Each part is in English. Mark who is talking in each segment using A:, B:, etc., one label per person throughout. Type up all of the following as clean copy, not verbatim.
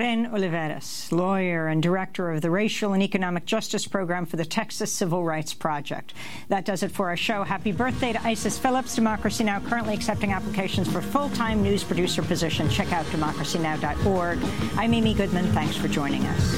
A: Ren Oliveras, lawyer and director of the Racial and Economic Justice Program for the Texas Civil Rights Project. That does it for our show. Happy birthday to Isis Phillips. Democracy Now! Currently accepting applications for full-time news producer position. Check out democracynow.org. I'm Amy Goodman. Thanks for joining us.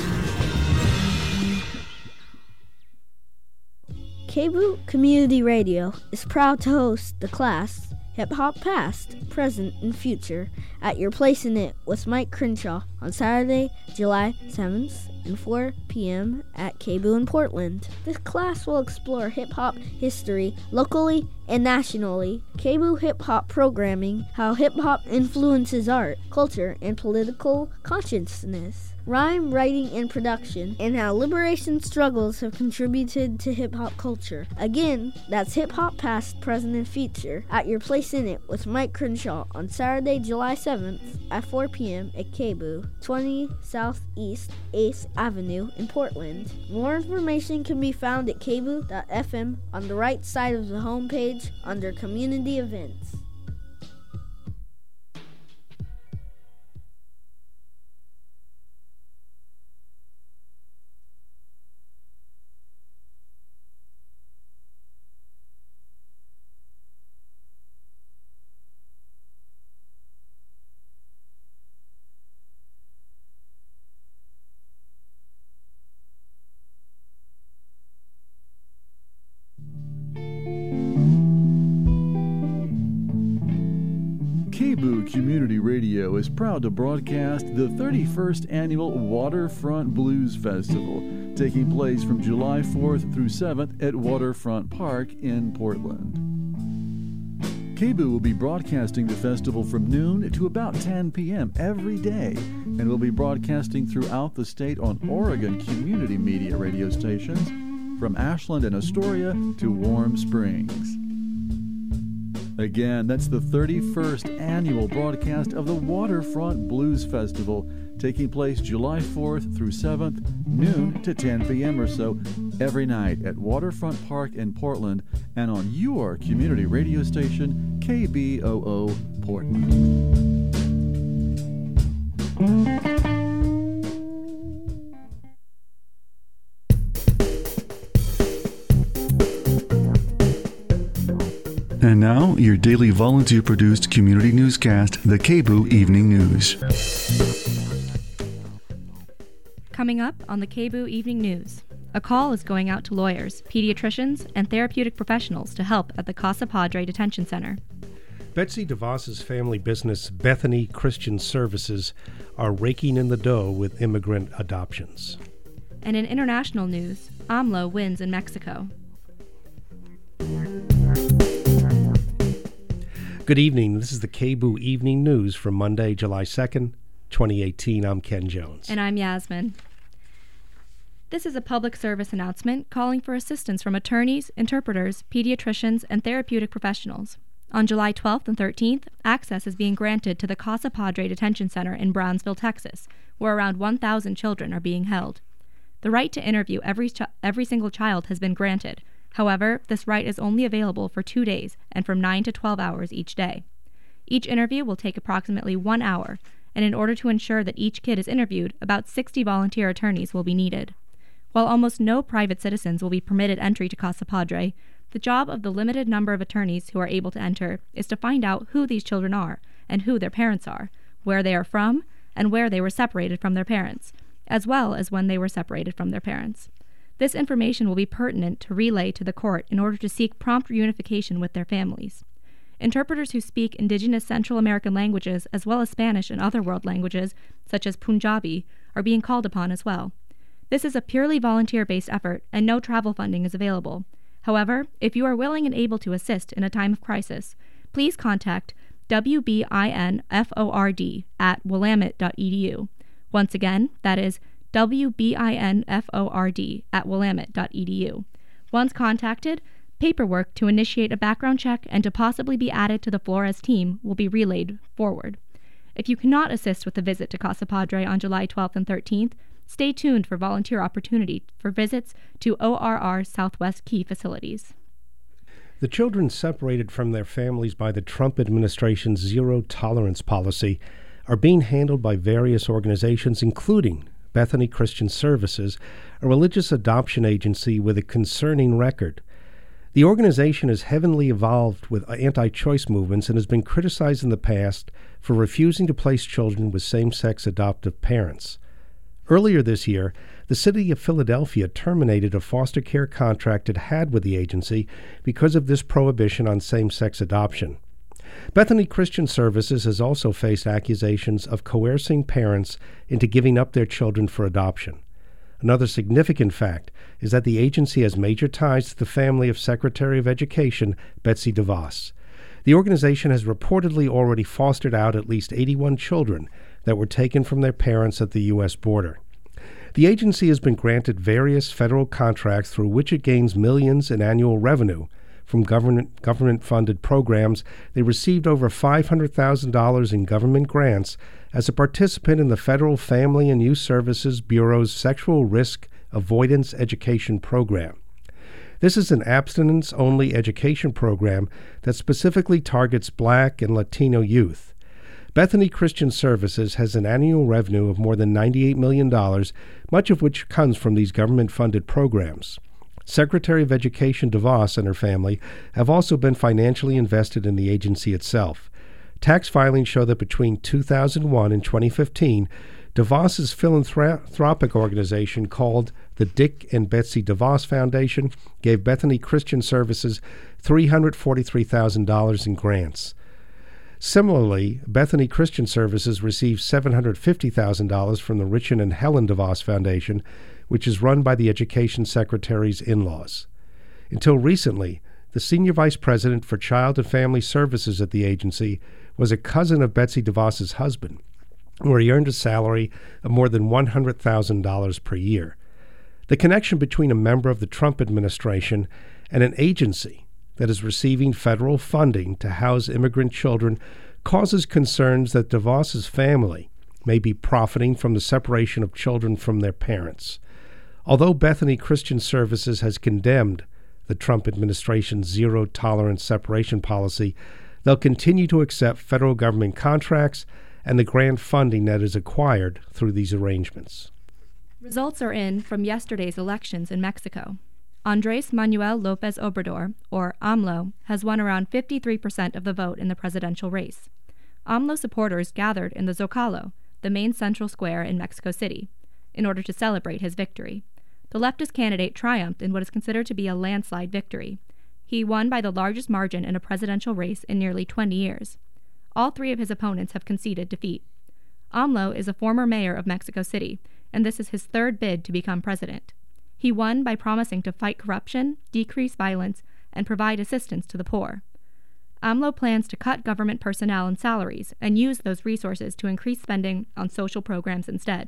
B: KBOO Community Radio is proud to host the class Hip Hop Past, Present, and Future at Your Place in It with Mike Crenshaw on Saturday, July 7th and 4 p.m. at KBOO in Portland. This class will explore hip-hop history locally and nationally, KBOO hip-hop programming, how hip-hop influences art, culture, and political consciousness, rhyme, writing, and production, and how liberation struggles have contributed to hip-hop culture. Again, that's Hip-Hop Past, Present, and Future at Your Place in It with Mike Crenshaw on Saturday, July 7th at 4 p.m. at KBOO, 20 Southeast 8th Avenue in Portland. More information can be found at kboo.fm on the right side of the homepage under Community Events.
C: KBOO Community Radio is proud to broadcast the 31st Annual Waterfront Blues Festival, taking place from July 4th through 7th at Waterfront Park in Portland. KBOO will be broadcasting the festival from noon to about 10 p.m. every day, and will be broadcasting throughout the state on Oregon community media radio stations, from Ashland and Astoria to Warm Springs. Again, that's the 31st annual broadcast of the Waterfront Blues Festival, taking place July 4th through 7th, noon to 10 p.m. or so, every night at Waterfront Park in Portland and on your community radio station, KBOO Portland.
D: And now, your daily volunteer-produced community newscast, the KBOO Evening News.
E: Coming up on the KBOO Evening News, a call is going out to lawyers, pediatricians, and therapeutic professionals to help at the Casa Padre Detention Center.
F: Betsy DeVos's family business, Bethany Christian Services, are raking in the dough with immigrant adoptions.
E: And in international news, AMLO wins in Mexico.
F: Good evening. This is the KBOO Evening News from Monday, July 2nd, 2018. I'm Ken Jones.
E: And I'm Yasmin. This is a public service announcement calling for assistance from attorneys, interpreters, pediatricians, and therapeutic professionals. On July 12th and 13th, access is being granted to the Casa Padre Detention Center in Brownsville, Texas, where around 1,000 children are being held. The right to interview every single child has been granted. However, this right is only available for 2 days and from 9 to 12 hours each day. Each interview will take approximately 1 hour, and in order to ensure that each kid is interviewed, about 60 volunteer attorneys will be needed. While almost no private citizens will be permitted entry to Casa Padre, the job of the limited number of attorneys who are able to enter is to find out who these children are and who their parents are, where they are from, and where they were separated from their parents, as well as when they were separated from their parents. This information will be pertinent to relay to the court in order to seek prompt reunification with their families. Interpreters who speak indigenous Central American languages as well as Spanish and other world languages, such as Punjabi, are being called upon as well. This is a purely volunteer-based effort and no travel funding is available. However, if you are willing and able to assist in a time of crisis, please contact WBINFORD@willamette.edu. Once again, that is WBINFORD@willamette.edu. Once contacted, paperwork to initiate a background check and to possibly be added to the Flores team will be relayed forward. If you cannot assist with a visit to Casa Padre on July 12th and 13th, stay tuned for volunteer opportunity for visits to ORR Southwest Key facilities.
F: The children separated from their families by the Trump administration's zero-tolerance policy are being handled by various organizations, including Bethany Christian Services, a religious adoption agency with a concerning record. The organization is heavily involved with anti-choice movements and has been criticized in the past for refusing to place children with same-sex adoptive parents. Earlier this year, the city of Philadelphia terminated a foster care contract it had with the agency because of this prohibition on same-sex adoption. Bethany Christian Services has also faced accusations of coercing parents into giving up their children for adoption. Another significant fact is that the agency has major ties to the family of Secretary of Education Betsy DeVos. The organization has reportedly already fostered out at least 81 children that were taken from their parents at the U.S. border. The agency has been granted various federal contracts through which it gains millions in annual revenue from government-funded programs. They received over $500,000 in government grants as a participant in the Federal Family and Youth Services Bureau's Sexual Risk Avoidance Education Program. This is an abstinence-only education program that specifically targets Black and Latino youth. Bethany Christian Services has an annual revenue of more than $98 million, much of which comes from these government-funded programs. Secretary of Education DeVos and her family have also been financially invested in the agency itself. Tax filings show that between 2001 and 2015, DeVos's philanthropic organization called the Dick and Betsy DeVos Foundation gave Bethany Christian Services $343,000 in grants. Similarly, Bethany Christian Services received $750,000 from the Richard and Helen DeVos Foundation, which is run by the Education Secretary's in-laws. Until recently, the Senior Vice President for Child and Family Services at the agency was a cousin of Betsy DeVos's husband, where he earned a salary of more than $100,000 per year. The connection between a member of the Trump administration and an agency that is receiving federal funding to house immigrant children causes concerns that DeVos's family may be profiting from the separation of children from their parents. Although Bethany Christian Services has condemned the Trump administration's zero-tolerance separation policy, they'll continue to accept federal government contracts and the grant funding that is acquired through these arrangements.
E: Results are in from yesterday's elections in Mexico. Andrés Manuel López Obrador, or AMLO, has won around 53% of the vote in the presidential race. AMLO supporters gathered in the Zocalo, the main central square in Mexico City, in order to celebrate his victory. The leftist candidate triumphed in what is considered to be a landslide victory. He won by the largest margin in a presidential race in nearly 20 years. All three of his opponents have conceded defeat. AMLO is a former mayor of Mexico City, and this is his third bid to become president. He won by promising to fight corruption, decrease violence, and provide assistance to the poor. AMLO plans to cut government personnel and salaries and use those resources to increase spending on social programs instead.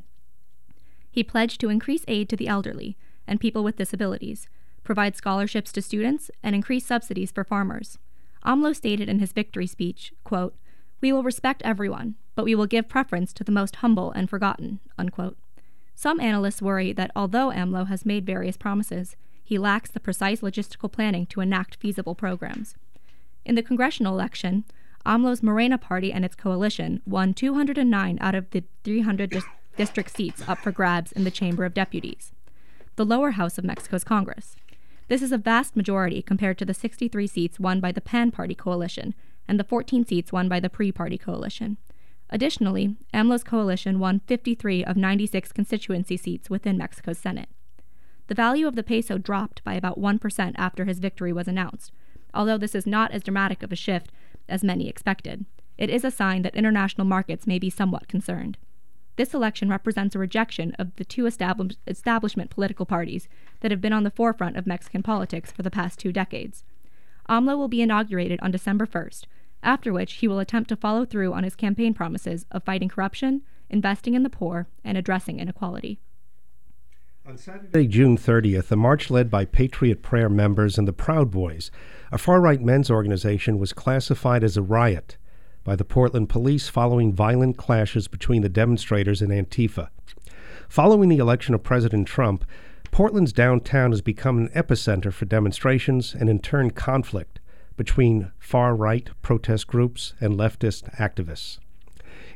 E: He pledged to increase aid to the elderly and people with disabilities, provide scholarships to students, and increase subsidies for farmers. AMLO stated in his victory speech, quote, "We will respect everyone, but we will give preference to the most humble and forgotten," unquote. Some analysts worry that although AMLO has made various promises, he lacks the precise logistical planning to enact feasible programs. In the congressional election, AMLO's Morena party and its coalition won 209 out of the 300 district seats up for grabs in the Chamber of Deputies, the lower house of Mexico's Congress. This is a vast majority compared to the 63 seats won by the PAN party coalition and the 14 seats won by the PRI party coalition. Additionally, AMLO's coalition won 53 of 96 constituency seats within Mexico's Senate. The value of the peso dropped by about 1% after his victory was announced. Although this is not as dramatic of a shift as many expected, it is a sign that international markets may be somewhat concerned. This election represents a rejection of the two establishment political parties that have been on the forefront of Mexican politics for the past 2 decades. AMLO will be inaugurated on December 1st, after which he will attempt to follow through on his campaign promises of fighting corruption, investing in the poor, and addressing inequality.
F: On Saturday, June 30th, a march led by Patriot Prayer members and the Proud Boys, a far-right men's organization, was classified as a riot by the Portland police following violent clashes between the demonstrators and Antifa. Following the election of President Trump, Portland's downtown has become an epicenter for demonstrations and, in turn, conflict between far-right protest groups and leftist activists.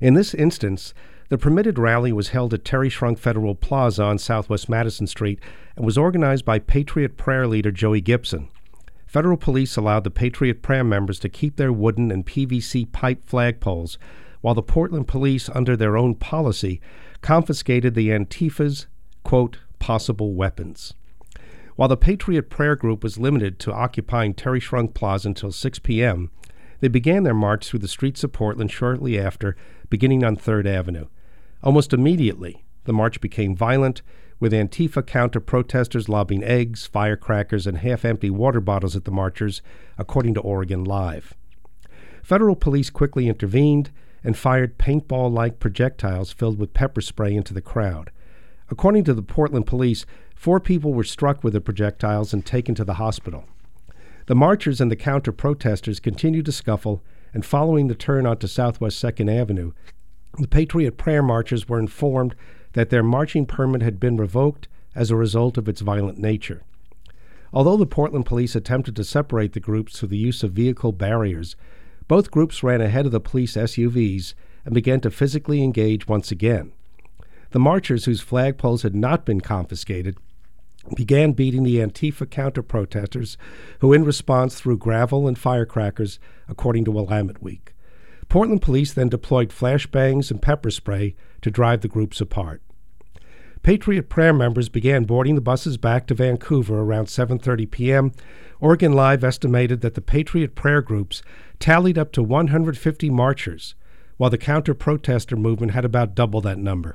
F: In this instance, the permitted rally was held at Terry Shrunk Federal Plaza on Southwest Madison Street and was organized by Patriot Prayer leader Joey Gibson. Federal police allowed the Patriot Prayer members to keep their wooden and PVC pipe flagpoles, while the Portland police, under their own policy, confiscated the Antifa's, quote, possible weapons. While the Patriot Prayer Group was limited to occupying Terry Shrunk Plaza until 6 p.m., they began their march through the streets of Portland shortly after, beginning on 3rd Avenue. Almost immediately, the march became violent, with Antifa counter-protesters lobbing eggs, firecrackers, and half-empty water bottles at the marchers, according to Oregon Live. Federal police quickly intervened and fired paintball-like projectiles filled with pepper spray into the crowd. According to the Portland police, 4 people were struck with the projectiles and taken to the hospital. The marchers and the counter-protesters continued to scuffle, and following the turn onto Southwest 2nd Avenue, the Patriot Prayer marchers were informed that their marching permit had been revoked as a result of its violent nature. Although the Portland police attempted to separate the groups through the use of vehicle barriers, both groups ran ahead of the police SUVs and began to physically engage once again. The marchers, whose flagpoles had not been confiscated, began beating the Antifa counter-protesters, who in response threw gravel and firecrackers, according to Willamette Week. Portland police then deployed flashbangs and pepper spray to drive the groups apart. Patriot Prayer members began boarding the buses back to Vancouver around 7:30 p.m. Oregon Live estimated that the Patriot Prayer groups tallied up to 150 marchers, while the counter-protester movement had about double that number.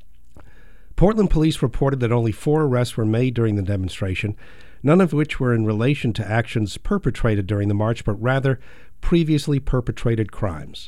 F: Portland police reported that only 4 arrests were made during the demonstration, none of which were in relation to actions perpetrated during the march, but rather previously perpetrated crimes.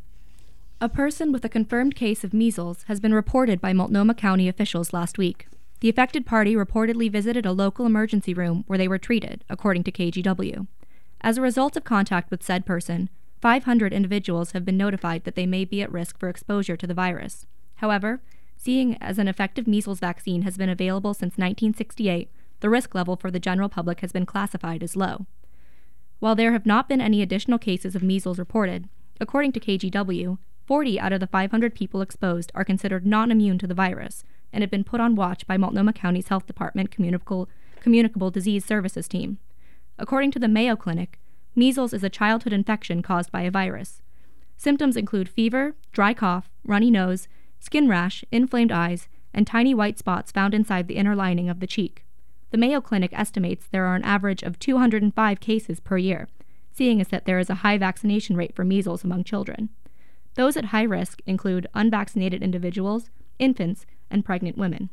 E: A person with a confirmed case of measles has been reported by Multnomah County officials last week. The affected party reportedly visited a local emergency room where they were treated, according to KGW. As a result of contact with said person, 500 individuals have been notified that they may be at risk for exposure to the virus. However, seeing as an effective measles vaccine has been available since 1968, the risk level for the general public has been classified as low. While there have not been any additional cases of measles reported, according to KGW, 40 out of the 500 people exposed are considered non-immune to the virus and have been put on watch by Multnomah County's Health Department Communicable Disease Services team. According to the Mayo Clinic, measles is a childhood infection caused by a virus. Symptoms include fever, dry cough, runny nose, skin rash, inflamed eyes, and tiny white spots found inside the inner lining of the cheek. The Mayo Clinic estimates there are an average of 205 cases per year, seeing as that there is a high vaccination rate for measles among children. Those at high risk include unvaccinated individuals, infants, and pregnant women.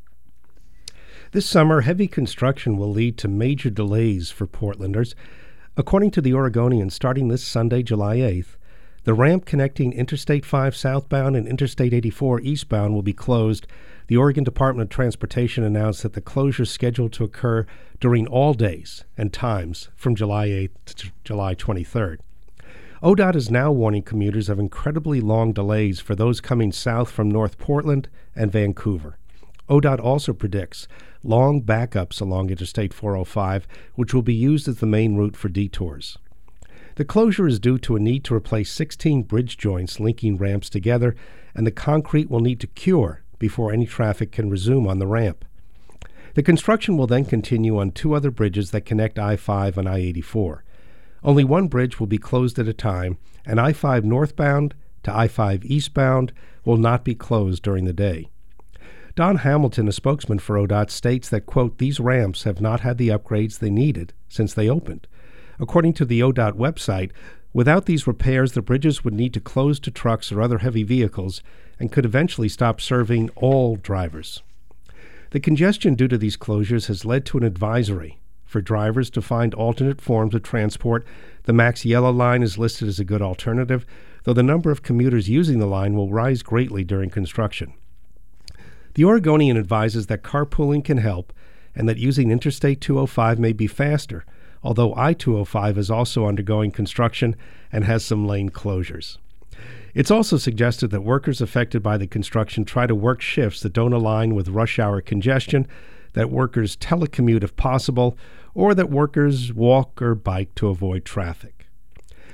F: This summer, heavy construction will lead to major delays for Portlanders. According to the Oregonian, starting this Sunday, July 8th, the ramp connecting Interstate 5 southbound and Interstate 84 eastbound will be closed. The Oregon Department of Transportation announced that the closure is scheduled to occur during all days and times from July 8th to July 23rd. ODOT is now warning commuters of incredibly long delays for those coming south from North Portland and Vancouver. ODOT also predicts long backups along Interstate 405, which will be used as the main route for detours. The closure is due to a need to replace 16 bridge joints linking ramps together, and the concrete will need to cure before any traffic can resume on the ramp. The construction will then continue on 2 other bridges that connect I-5 and I-84. Only one bridge will be closed at a time, and I-5 northbound to I-5 eastbound will not be closed during the day. Don Hamilton, a spokesman for ODOT, states that, quote, these ramps have not had the upgrades they needed since they opened. According to the ODOT website, without these repairs, the bridges would need to close to trucks or other heavy vehicles and could eventually stop serving all drivers. The congestion due to these closures has led to an advisory for drivers to find alternate forms of transport. The Max Yellow line is listed as a good alternative, though the number of commuters using the line will rise greatly during construction. The Oregonian advises that carpooling can help and that using Interstate 205 may be faster, although I-205 is also undergoing construction and has some lane closures. It's also suggested that workers affected by the construction try to work shifts that don't align with rush hour congestion, that workers telecommute if possible, or that workers walk or bike to avoid traffic.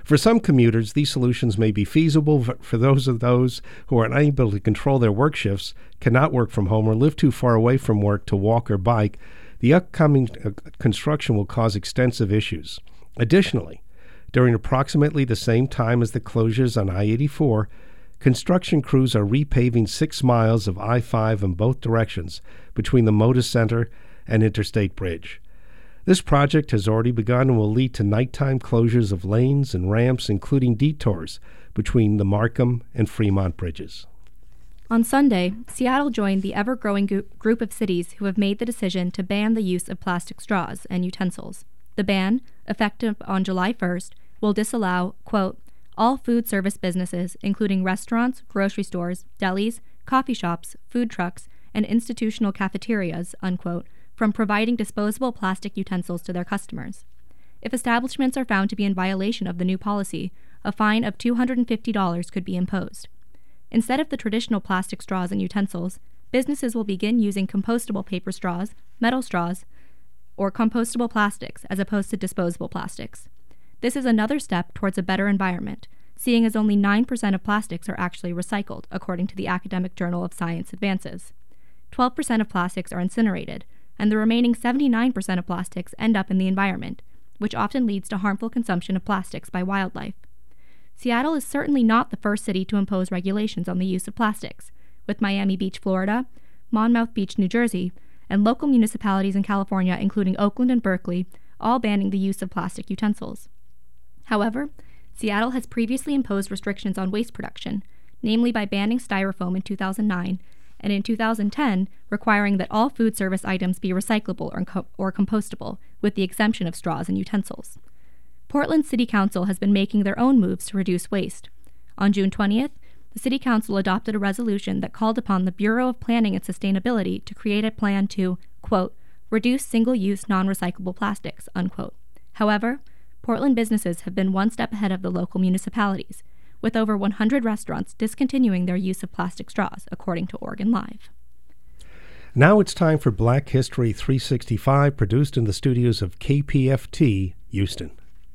F: For some commuters, these solutions may be feasible. For those who are unable to control their work shifts, cannot work from home, or live too far away from work to walk or bike, the upcoming construction will cause extensive issues. Additionally, during approximately the same time as the closures on I-84, construction crews are repaving 6 miles of I-5 in both directions between the Moda Center and Interstate Bridge. This project has already begun and will lead to nighttime closures of lanes and ramps, including detours between the Markham and Fremont bridges.
E: On Sunday, Seattle joined the ever-growing group of cities who have made the decision to ban the use of plastic straws and utensils. The ban, effective on July 1st, will disallow, quote, all food service businesses, including restaurants, grocery stores, delis, coffee shops, food trucks, and institutional cafeterias, unquote, from providing disposable plastic utensils to their customers. If establishments are found to be in violation of the new policy, a fine of $250 could be imposed. Instead of the traditional plastic straws and utensils, businesses will begin using compostable paper straws, metal straws, or compostable plastics as opposed to disposable plastics. This is another step towards a better environment, seeing as only 9% of plastics are actually recycled, according to the Academic Journal of Science Advances. 12% of plastics are incinerated, and the remaining 79% of plastics end up in the environment, which often leads to harmful consumption of plastics by wildlife. Seattle is certainly not the first city to impose regulations on the use of plastics, with Miami Beach, Florida, Monmouth Beach, New Jersey, and local municipalities in California, including Oakland and Berkeley, all banning the use of plastic utensils. However, Seattle has previously imposed restrictions on waste production, namely by banning styrofoam in 2009, and in 2010 requiring that all food service items be recyclable or compostable, with the exemption of straws and utensils. Portland City Council has been making their own moves to reduce waste. On June 20th, the City Council adopted a resolution that called upon the Bureau of Planning and Sustainability to create a plan to, quote, reduce single-use non-recyclable plastics, unquote. However, Portland businesses have been one step ahead of the local municipalities, with over 100 restaurants discontinuing their use of plastic straws, according to Oregon Live.
F: Now it's time for Black History 365, produced in the studios of KPFT, Houston.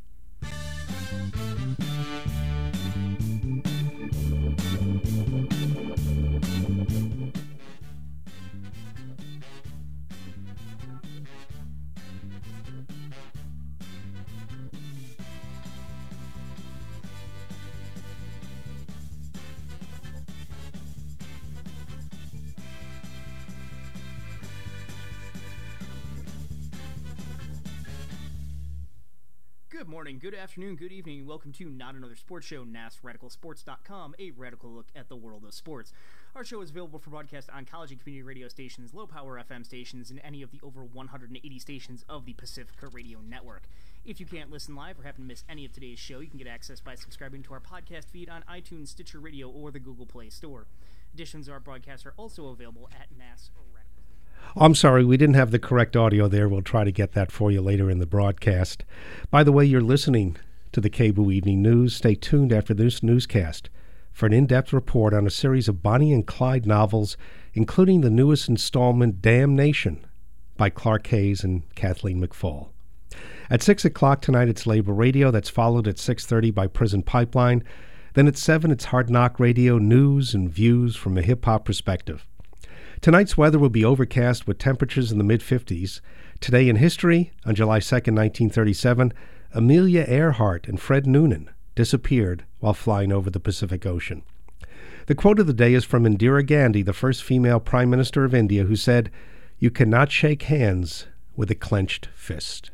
G: Good morning, good afternoon, good evening, and welcome to Not Another Sports Show, NASRadicalSports.com, a radical look at the world of sports. Our show is available for broadcast on college and community radio stations, low-power FM stations, and any of the over 180 stations of the Pacifica Radio Network. If you can't listen live or happen to miss any of today's show, you can get access by subscribing to our podcast feed on iTunes, Stitcher Radio, or the Google Play Store. Editions of our broadcasts are also available at NASRadical.
F: I'm sorry, we didn't have the correct audio there. We'll try to get that for you later in the broadcast. By the way, you're listening to the KBOO Evening News. Stay tuned after this newscast for an in-depth report on a series of Bonnie and Clyde novels, including the newest installment, Damnation, by Clark Hayes and Kathleen McFall. At 6 o'clock tonight, it's Labor Radio. That's followed at 6:30 by Prison Pipeline. Then at 7, it's Hard Knock Radio, news and views from a hip-hop perspective. Tonight's weather will be overcast with temperatures in the mid-50s. Today in history, on July 2nd, 1937, Amelia Earhart and Fred Noonan disappeared while flying over the Pacific Ocean. The quote of the day is from Indira Gandhi, the first female Prime Minister of India, who said, "You cannot shake hands with a clenched fist."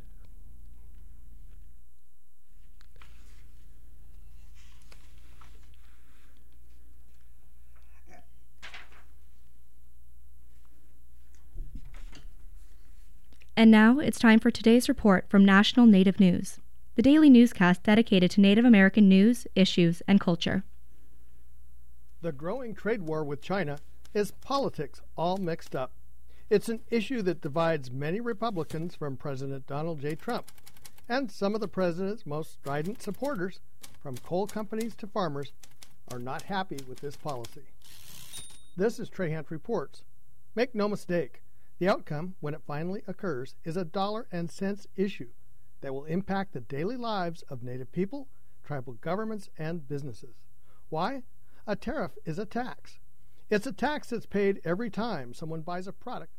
E: And now it's time for today's report from National Native News, the daily newscast dedicated to Native American news, issues, and culture.
H: The growing trade war with China is politics all mixed up. It's an issue that divides many Republicans from President Donald J. Trump, and some of the president's most strident supporters, from coal companies to farmers, are not happy with this policy. This is Trahant Reports. Make no mistake, the outcome, when it finally occurs, is a dollar and cents issue that will impact the daily lives of Native people, tribal governments, and businesses. Why? A tariff is a tax. It's a tax that's paid every time someone buys a product.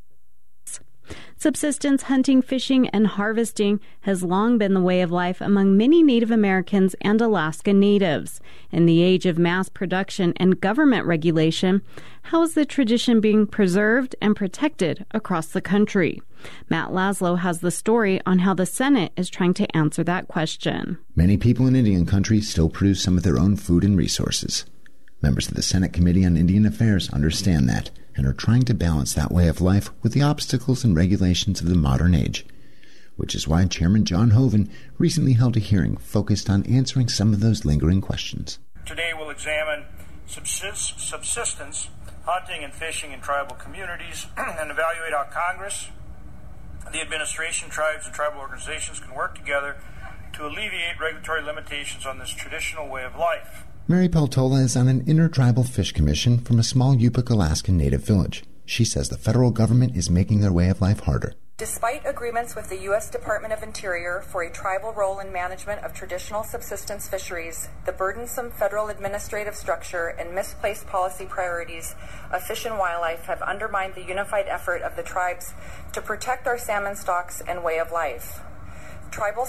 I: Subsistence hunting, fishing, and harvesting has long been the way of life among many Native Americans and Alaska Natives. In the age of mass production and government regulation, how is the tradition being preserved and protected across the country? Matt Laszlo has the story on how the Senate is trying to answer that question.
J: Many people in Indian country still produce some of their own food and resources. Members of the Senate Committee on Indian Affairs understand that and are trying to balance that way of life with the obstacles and regulations of the modern age, which is why Chairman John Hoeven recently held a hearing focused on answering some of those lingering questions.
K: Today we'll examine subsistence, hunting and fishing in tribal communities, and evaluate how Congress, the administration, tribes, and tribal organizations can work together to alleviate regulatory limitations on this traditional way of life.
J: Mary Peltola is on an intertribal fish commission from a small Yupik, Alaskan native village. She says the federal government is making their way of life harder.
L: Despite agreements with the U.S. Department of Interior for a tribal role in management of traditional subsistence fisheries, the burdensome federal administrative structure and misplaced policy priorities of Fish and Wildlife have undermined the unified effort of the tribes to protect our salmon stocks and way of life. Tribal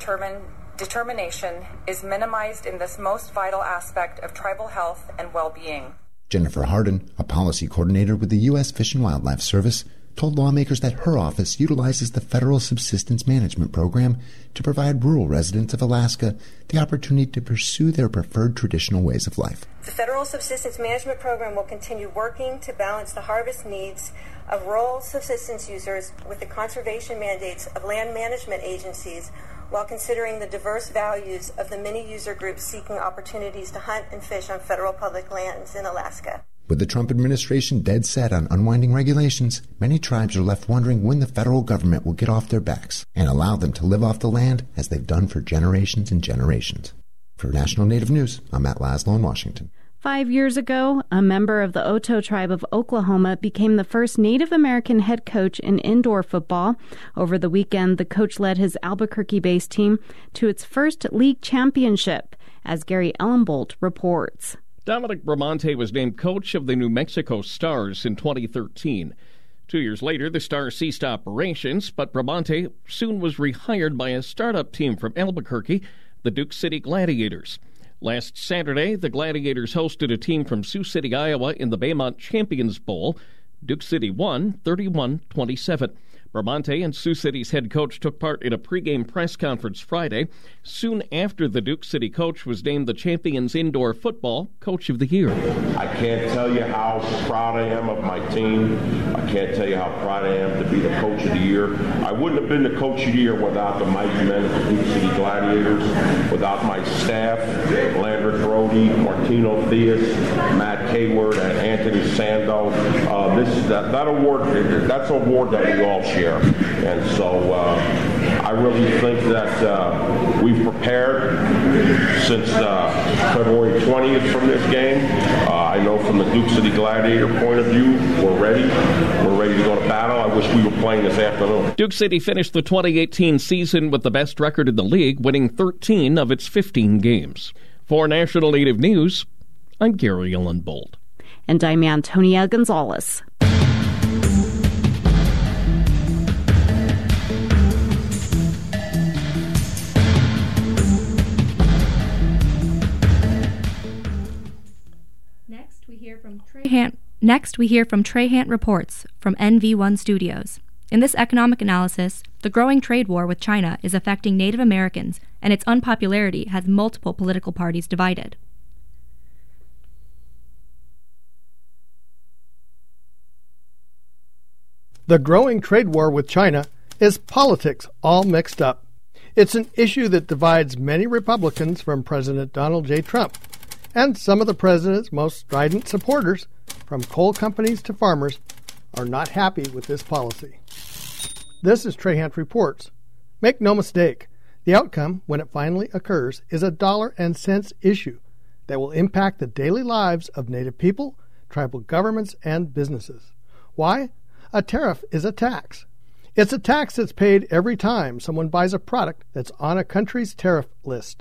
L: self-determination is minimized in this most vital aspect of tribal health and well-being.
J: Jennifer Hardin, a policy coordinator with the U.S. Fish and Wildlife Service, told lawmakers that her office utilizes the Federal Subsistence Management Program to provide rural residents of Alaska the opportunity to pursue their preferred traditional ways of life.
M: The Federal Subsistence Management Program will continue working to balance the harvest needs of rural subsistence users with the conservation mandates of land management agencies while considering the diverse values of the many user groups seeking opportunities to hunt and fish on federal public lands in Alaska.
J: With the Trump administration dead set on unwinding regulations, many tribes are left wondering when the federal government will get off their backs and allow them to live off the land as they've done for generations and generations. For National Native News, I'm Matt Laszlo in Washington.
I: 5 years ago, a member of the Oto tribe of Oklahoma became the first Native American head coach in indoor football. Over the weekend, the coach led his Albuquerque-based team to its first league championship, as Gary Ellenbolt reports.
N: Dominic Bramante was named coach of the New Mexico Stars in 2013. 2 years later, the Stars ceased operations, but Bramante soon was rehired by a startup team from Albuquerque, the Duke City Gladiators. Last Saturday, the Gladiators hosted a team from Sioux City, Iowa in the Baymont Champions Bowl. Duke City won 31-27. Bramante and Sioux City's head coach took part in a pregame press conference Friday, soon after the Duke City coach was named the Champions Indoor Football Coach of the Year.
O: I can't tell you how proud I am of my team. I can't tell you how proud I am to be the Coach of the Year. I wouldn't have been the Coach of the Year without the mighty men of the Duke City Gladiators, without my staff, Landry Brody, Martino Theus, Matt Kayward, and Anthony Sando. That award, that's an award that we all share. And so I really think that we've prepared since February 20th from this game. I know from the Duke City Gladiator point of view, we're ready. We're ready to go to battle. I wish we were playing this afternoon.
N: Duke City finished the 2018 season with the best record in the league, winning 13 of its 15 games. For National Native News, I'm Gary Ellenbolt.
I: And I'm Antonia Gonzalez.
E: Next, we hear from Trahant Reports from NV1 Studios. In this economic analysis, the growing trade war with China is affecting Native Americans, and its unpopularity has multiple political parties divided.
H: The growing trade war with China is politics all mixed up. It's an issue that divides many Republicans from President Donald J. Trump, and some of the president's most strident supporters, from coal companies to farmers, are not happy with this policy. This is Trahant Reports. Make no mistake, the outcome, when it finally occurs, is a dollar and cents issue that will impact the daily lives of Native people, tribal governments, and businesses. Why? A tariff is a tax. It's a tax that's paid every time someone buys a product that's on a country's tariff list.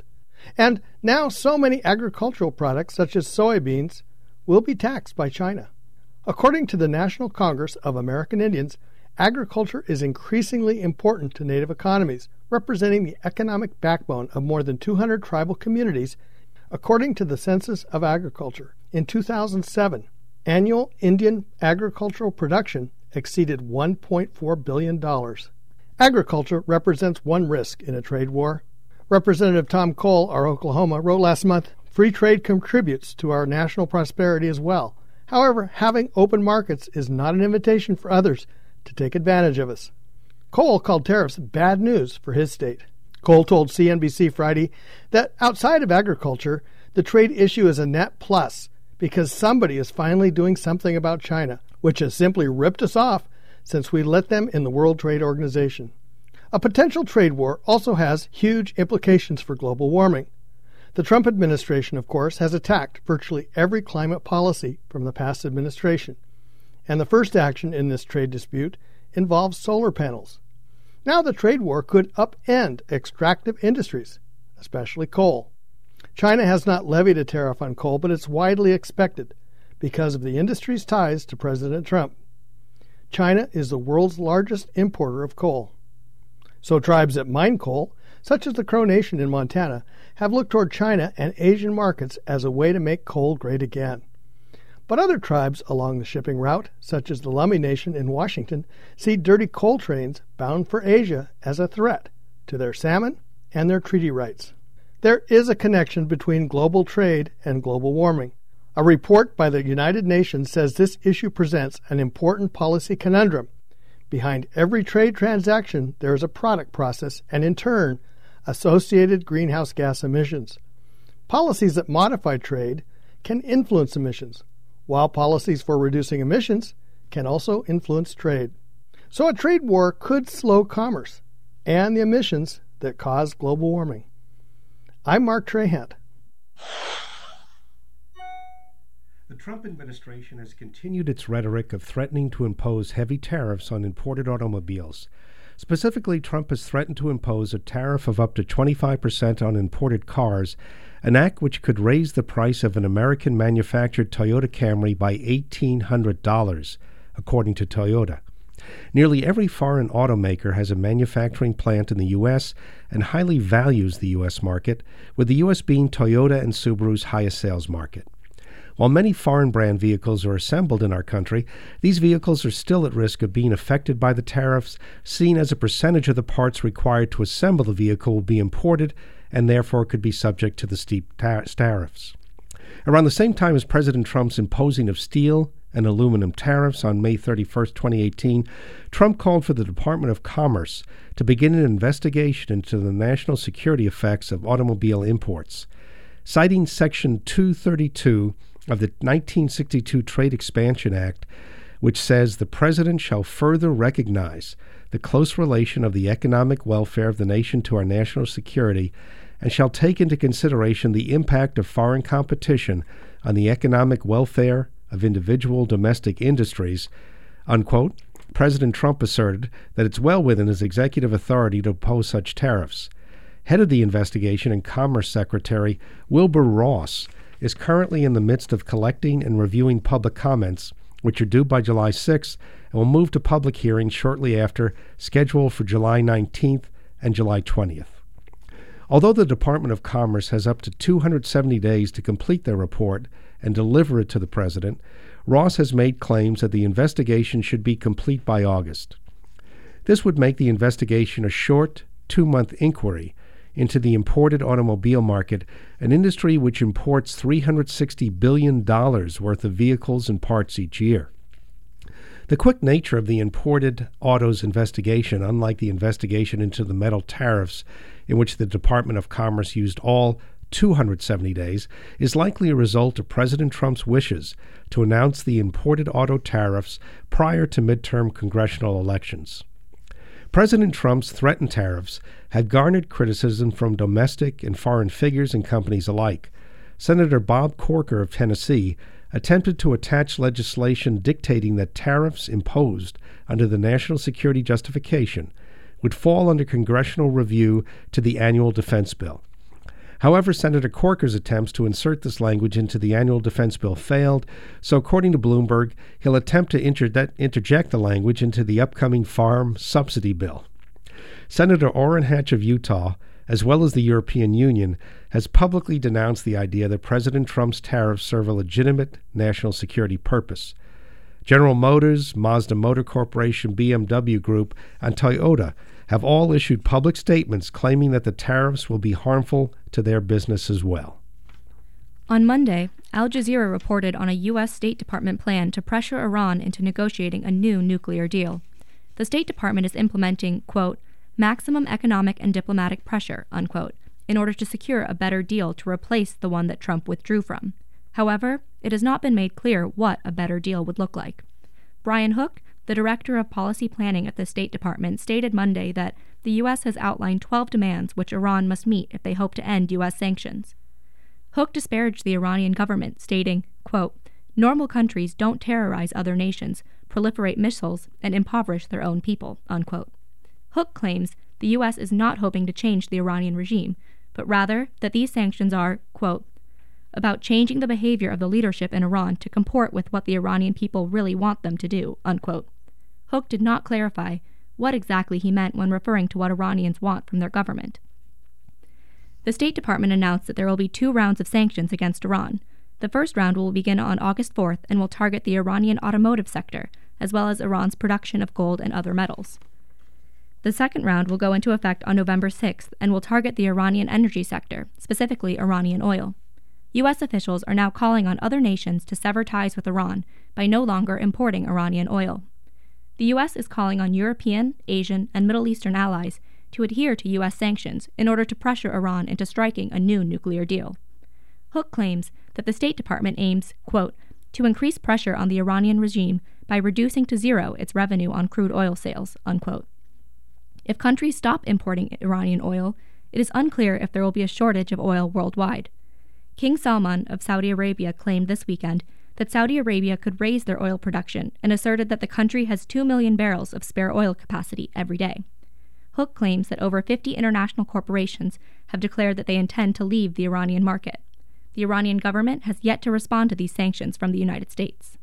H: And now so many agricultural products, such as soybeans, will be taxed by China. According to the National Congress of American Indians, agriculture is increasingly important to Native economies, representing the economic backbone of more than 200 tribal communities, according to the Census of Agriculture. In 2007, annual Indian agricultural production exceeded $1.4 billion. Agriculture represents one risk in a trade war. Representative Tom Cole, our Oklahoma, wrote last month, "Free trade contributes to our national prosperity as well. However, having open markets is not an invitation for others to take advantage of us." Cole called tariffs bad news for his state. Cole told CNBC Friday that outside of agriculture, the trade issue is a net plus because somebody is finally doing something about China, which has simply ripped us off since we let them in the World Trade Organization. A potential trade war also has huge implications for global warming. The Trump administration, of course, has attacked virtually every climate policy from the past administration, and the first action in this trade dispute involves solar panels. Now the trade war could upend extractive industries, especially coal. China has not levied a tariff on coal, but it's widely expected because of the industry's ties to President Trump. China is the world's largest importer of coal. So tribes that mine coal, such as the Crow Nation in Montana, have looked toward China and Asian markets as a way to make coal great again. But other tribes along the shipping route, such as the Lummi Nation in Washington, see dirty coal trains bound for Asia as a threat to their salmon and their treaty rights. There is a connection between global trade and global warming. A report by the United Nations says this issue presents an important policy conundrum. Behind every trade transaction, there is a product process and, in turn, associated greenhouse gas emissions. Policies that modify trade can influence emissions, while policies for reducing emissions can also influence trade. So a trade war could slow commerce and the emissions that cause global warming. I'm Mark Trahant.
F: The Trump administration has continued its rhetoric of threatening to impose heavy tariffs on imported automobiles. Specifically, Trump has threatened to impose a tariff of up to 25% on imported cars, an act which could raise the price of an American-manufactured Toyota Camry by $1,800, according to Toyota. Nearly every foreign automaker has a manufacturing plant in the U.S. and highly values the U.S. market, with the U.S. being Toyota and Subaru's highest sales market. While many foreign brand vehicles are assembled in our country, these vehicles are still at risk of being affected by the tariffs, seen as a percentage of the parts required to assemble the vehicle will be imported and therefore could be subject to the steep tariffs. Around the same time as President Trump's imposing of steel and aluminum tariffs on May 31, 2018, Trump called for the Department of Commerce to begin an investigation into the national security effects of automobile imports. Citing Section 232 of the 1962 Trade Expansion Act, which says the President shall further recognize the close relation of the economic welfare of the nation to our national security and shall take into consideration the impact of foreign competition on the economic welfare of individual domestic industries, unquote, President Trump asserted that it's well within his executive authority to impose such tariffs. Head of the investigation and Commerce Secretary Wilbur Ross is currently in the midst of collecting and reviewing public comments, which are due by July 6th and will move to public hearings shortly after, scheduled for July 19th and July 20th. Although the Department of Commerce has up to 270 days to complete their report and deliver it to the President, Ross has made claims that the investigation should be complete by August. This would make the investigation a short, 2-month inquiry into the imported automobile market, an industry which imports $360 billion worth of vehicles and parts each year. The quick nature of the imported autos investigation, unlike the investigation into the metal tariffs, in which the Department of Commerce used all 270 days, is likely a result of President Trump's wishes to announce the imported auto tariffs prior to midterm congressional elections. President Trump's threatened tariffs have garnered criticism from domestic and foreign figures and companies alike. Senator Bob Corker of Tennessee attempted to attach legislation dictating that tariffs imposed under the national security justification would fall under congressional review to the annual defense bill. However, Senator Corker's attempts to insert this language into the annual defense bill failed, so according to Bloomberg, he'll attempt to interject the language into the upcoming farm subsidy bill. Senator Orrin Hatch of Utah, as well as the European Union, has publicly denounced the idea that President Trump's tariffs serve a legitimate national security purpose. General Motors, Mazda Motor Corporation, BMW Group, and Toyota have all issued public statements claiming that the tariffs will be harmful to their business as well.
E: On Monday, Al Jazeera reported on a U.S. State Department plan to pressure Iran into negotiating a new nuclear deal. The State Department is implementing, quote, maximum economic and diplomatic pressure, unquote, in order to secure a better deal to replace the one that Trump withdrew from. However, it has not been made clear what a better deal would look like. Brian Hook, the director of policy planning at the State Department, stated Monday that the U.S. has outlined 12 demands which Iran must meet if they hope to end U.S. sanctions. Hook disparaged the Iranian government, stating, quote, normal countries don't terrorize other nations, proliferate missiles, and impoverish their own people, unquote. Hook claims the U.S. is not hoping to change the Iranian regime, but rather that these sanctions are, quote, about changing the behavior of the leadership in Iran to comport with what the Iranian people really want them to do, unquote. Hook did not clarify what exactly he meant when referring to what Iranians want from their government. The State Department announced that there will be 2 rounds of sanctions against Iran. The first round will begin on August 4th and will target the Iranian automotive sector, as well as Iran's production of gold and other metals. The second round will go into effect on November 6th and will target the Iranian energy sector, specifically Iranian oil. U.S. officials are now calling on other nations to sever ties with Iran by no longer importing Iranian oil. The U.S. is calling on European, Asian, and Middle Eastern allies to adhere to U.S. sanctions in order to pressure Iran into striking a new nuclear deal. Hook claims that the State Department aims, quote, to increase pressure on the Iranian regime by reducing to zero its revenue on crude oil sales, unquote. If countries stop importing Iranian oil, it is unclear if there will be a shortage of oil worldwide. King Salman of Saudi Arabia claimed this weekend that Saudi Arabia could raise their oil production and asserted that the country has 2 million barrels of spare oil capacity every day. Hook claims that over 50 international corporations have declared that they intend to leave the Iranian market. The Iranian government has yet to respond to these sanctions from the United States.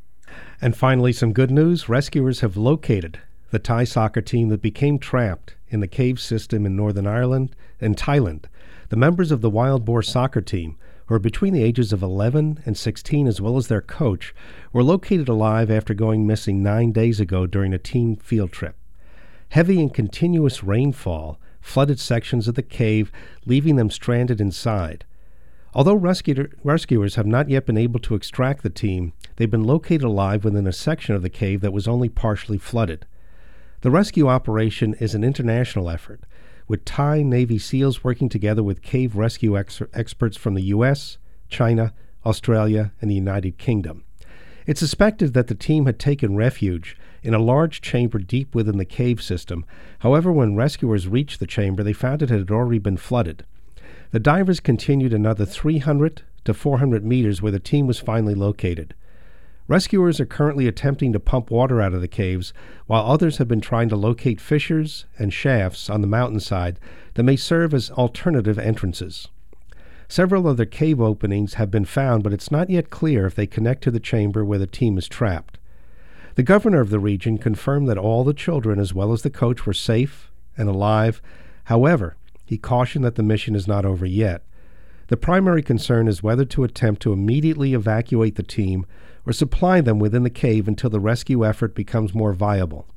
F: And finally, some good news. Rescuers have located the Thai soccer team that became trapped in the cave system in Northern Ireland and Thailand. The members of the Wild Boar soccer team, who are between the ages of 11 and 16, as well as their coach, were located alive after going missing 9 days ago during a team field trip. Heavy and continuous rainfall flooded sections of the cave, leaving them stranded inside. Although rescuers have not yet been able to extract the team, they've been located alive within a section of the cave that was only partially flooded. The rescue operation is an international effort, with Thai Navy SEALs working together with cave rescue experts from the U.S., China, Australia, and the United Kingdom. It's suspected that the team had taken refuge in a large chamber deep within the cave system. However, when rescuers reached the chamber, they found it had already been flooded. The divers continued another 300 to 400 meters where the team was finally located. Rescuers are currently attempting to pump water out of the caves, while others have been trying to locate fissures and shafts on the mountainside that may serve as alternative entrances. Several other cave openings have been found, but it's not yet clear if they connect to the chamber where the team is trapped. The governor of the region confirmed that all the children, as well as the coach, were safe and alive. However, he cautioned that the mission is not over yet. The primary concern is whether to attempt to immediately evacuate the team or supply them within the cave until the rescue effort becomes more viable.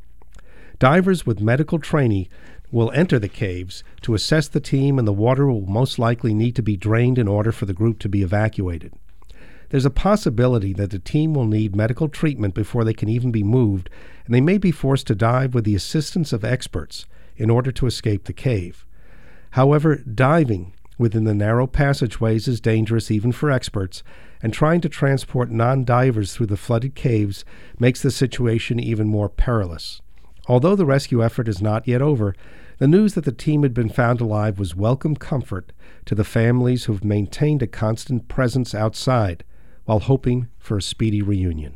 F: Divers with medical training will enter the caves to assess the team, and the water will most likely need to be drained in order for the group to be evacuated. There's a possibility that the team will need medical treatment before they can even be moved, and they may be forced to dive with the assistance of experts in order to escape the cave. However, diving within the narrow passageways is dangerous even for experts, and trying to transport non-divers through the flooded caves makes the situation even more perilous. Although the rescue effort is not yet over, the news that the team had been found alive was welcome comfort to the families who've maintained a constant presence outside while hoping for a speedy reunion.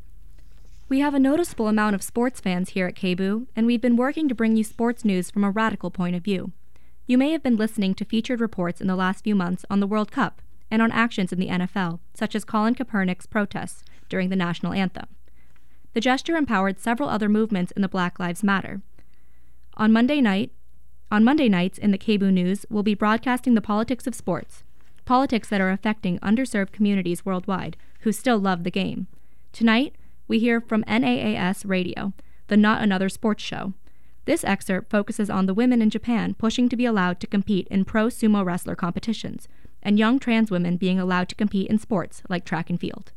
E: We have a noticeable amount of sports fans here at KBOO, and we've been working to bring you sports news from a radical point of view. You may have been listening to featured reports in the last few months on the World Cup and on actions in the NFL, such as Colin Kaepernick's protests during the national anthem. The gesture empowered several other movements in the Black Lives Matter. On Monday nights in the KBOO News, we'll be broadcasting the politics of sports, politics that are affecting underserved communities worldwide who still love the game. Tonight, we hear from NAAS Radio, the Not Another Sports Show. This excerpt focuses on the women in Japan pushing to be allowed to compete in pro sumo wrestler competitions, and young trans women being allowed to compete in sports like track and field.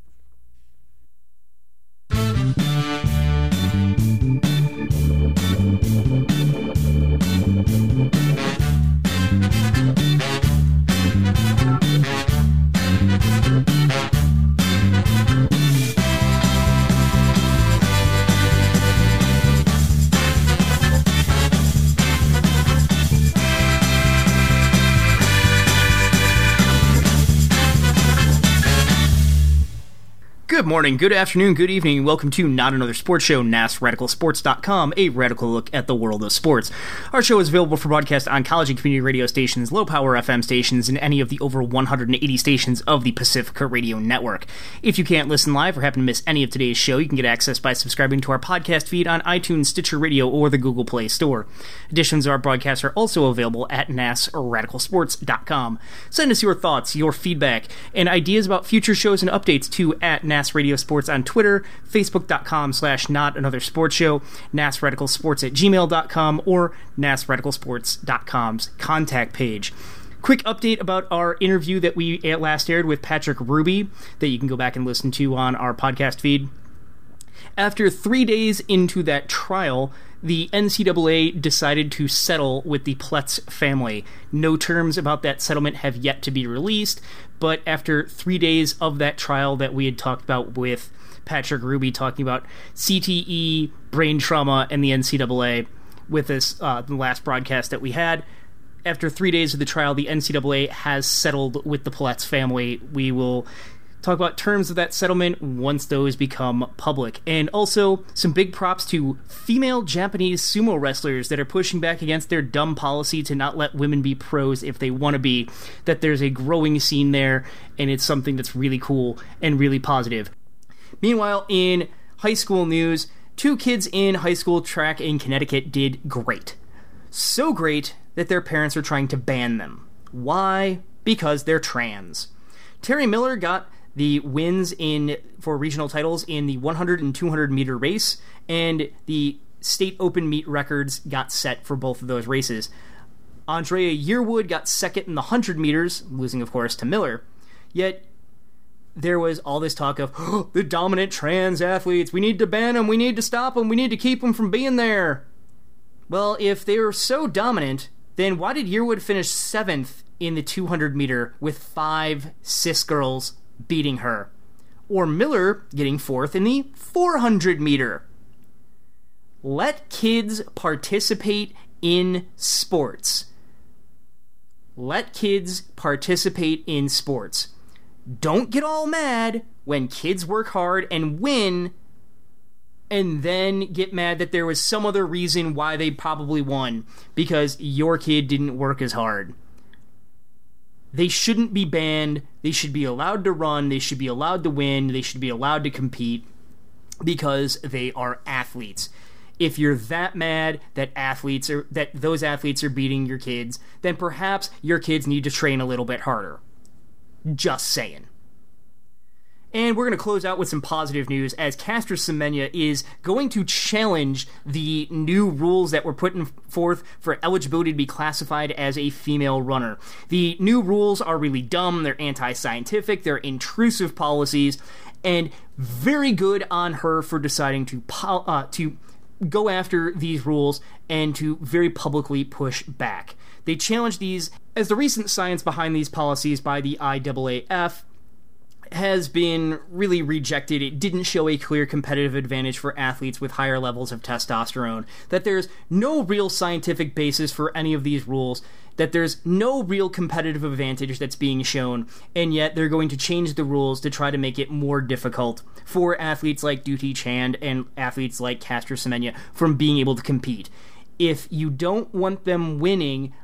G: Good morning, good afternoon, good evening. Welcome to Not Another Sports Show, NASRadicalSports.com, a radical look at the world of sports. Our show is available for broadcast on college and community radio stations, low-power FM stations, and any of the over 180 stations of the Pacifica Radio Network. If you can't listen live or happen to miss any of today's show, you can get access by subscribing to our podcast feed on iTunes, Stitcher Radio, or the Google Play Store. Editions of our broadcasts are also available at NASRadicalSports.com. Send us your thoughts, your feedback, and ideas about future shows and updates to @NAS Radio Sports on Twitter, Facebook.com/NotAnotherSportsShow, NASRadicalSports@gmail.com, or NASRadicalSports.com's contact page. Quick update about our interview that we last aired with Patrick Ruby that you can go back and listen to on our podcast feed. After 3 days into that trial, the NCAA decided to settle with the Pletz family. No terms about that settlement have yet to be released, but after 3 days of that trial that we had talked about with Patrick Ruby, talking about CTE, brain trauma, and the NCAA with this the last broadcast that we had, after 3 days of the trial, the NCAA has settled with the Pletz family. We will talk about terms of that settlement once those become public. And also, some big props to female Japanese sumo wrestlers that are pushing back against their dumb policy to not let women be pros if they want to be, that there's a growing scene there, and it's something that's really cool and really positive. Meanwhile, in high school news, 2 kids in high school track in Connecticut did great. So great that their parents are trying to ban them. Why? Because they're trans. Terry Miller got the wins for regional titles in the 100 and 200 meter race, and the state open meet records got set for both of those races. Andrea Yearwood got second in the 100 meters, losing, of course, to Miller. Yet, there was all this talk of, the dominant trans athletes, we need to ban them, we need to stop them, we need to keep them from being there. Well, if they were so dominant, then why did Yearwood finish 7th in the 200 meter with 5 cis girls beating her? Or Miller getting 4th in the 400 meter? Let kids participate in sports. Let kids participate in sports. Don't get all mad when kids work hard and win, and then get mad that there was some other reason why they probably won, because your kid didn't work as hard. They shouldn't be banned. They should be allowed to run. They should be allowed to win. They should be allowed to compete because they are athletes. If you're that mad that those athletes are beating your kids, then perhaps your kids need to train a little bit harder. Just saying. And we're going to close out with some positive news, as Caster Semenya is going to challenge the new rules that were put forth for eligibility to be classified as a female runner. The new rules are really dumb, they're anti-scientific, they're intrusive policies, and very good on her for deciding to go after these rules and to very publicly push back. They challenge these, as the recent science behind these policies by the IAAF has been really rejected. It didn't show a clear competitive advantage for athletes with higher levels of testosterone, that there's no real scientific basis for any of these rules, that there's no real competitive advantage that's being shown, and yet they're going to change the rules to try to make it more difficult for athletes like Dutee Chand and athletes like Caster Semenya from being able to compete. If you don't want them winning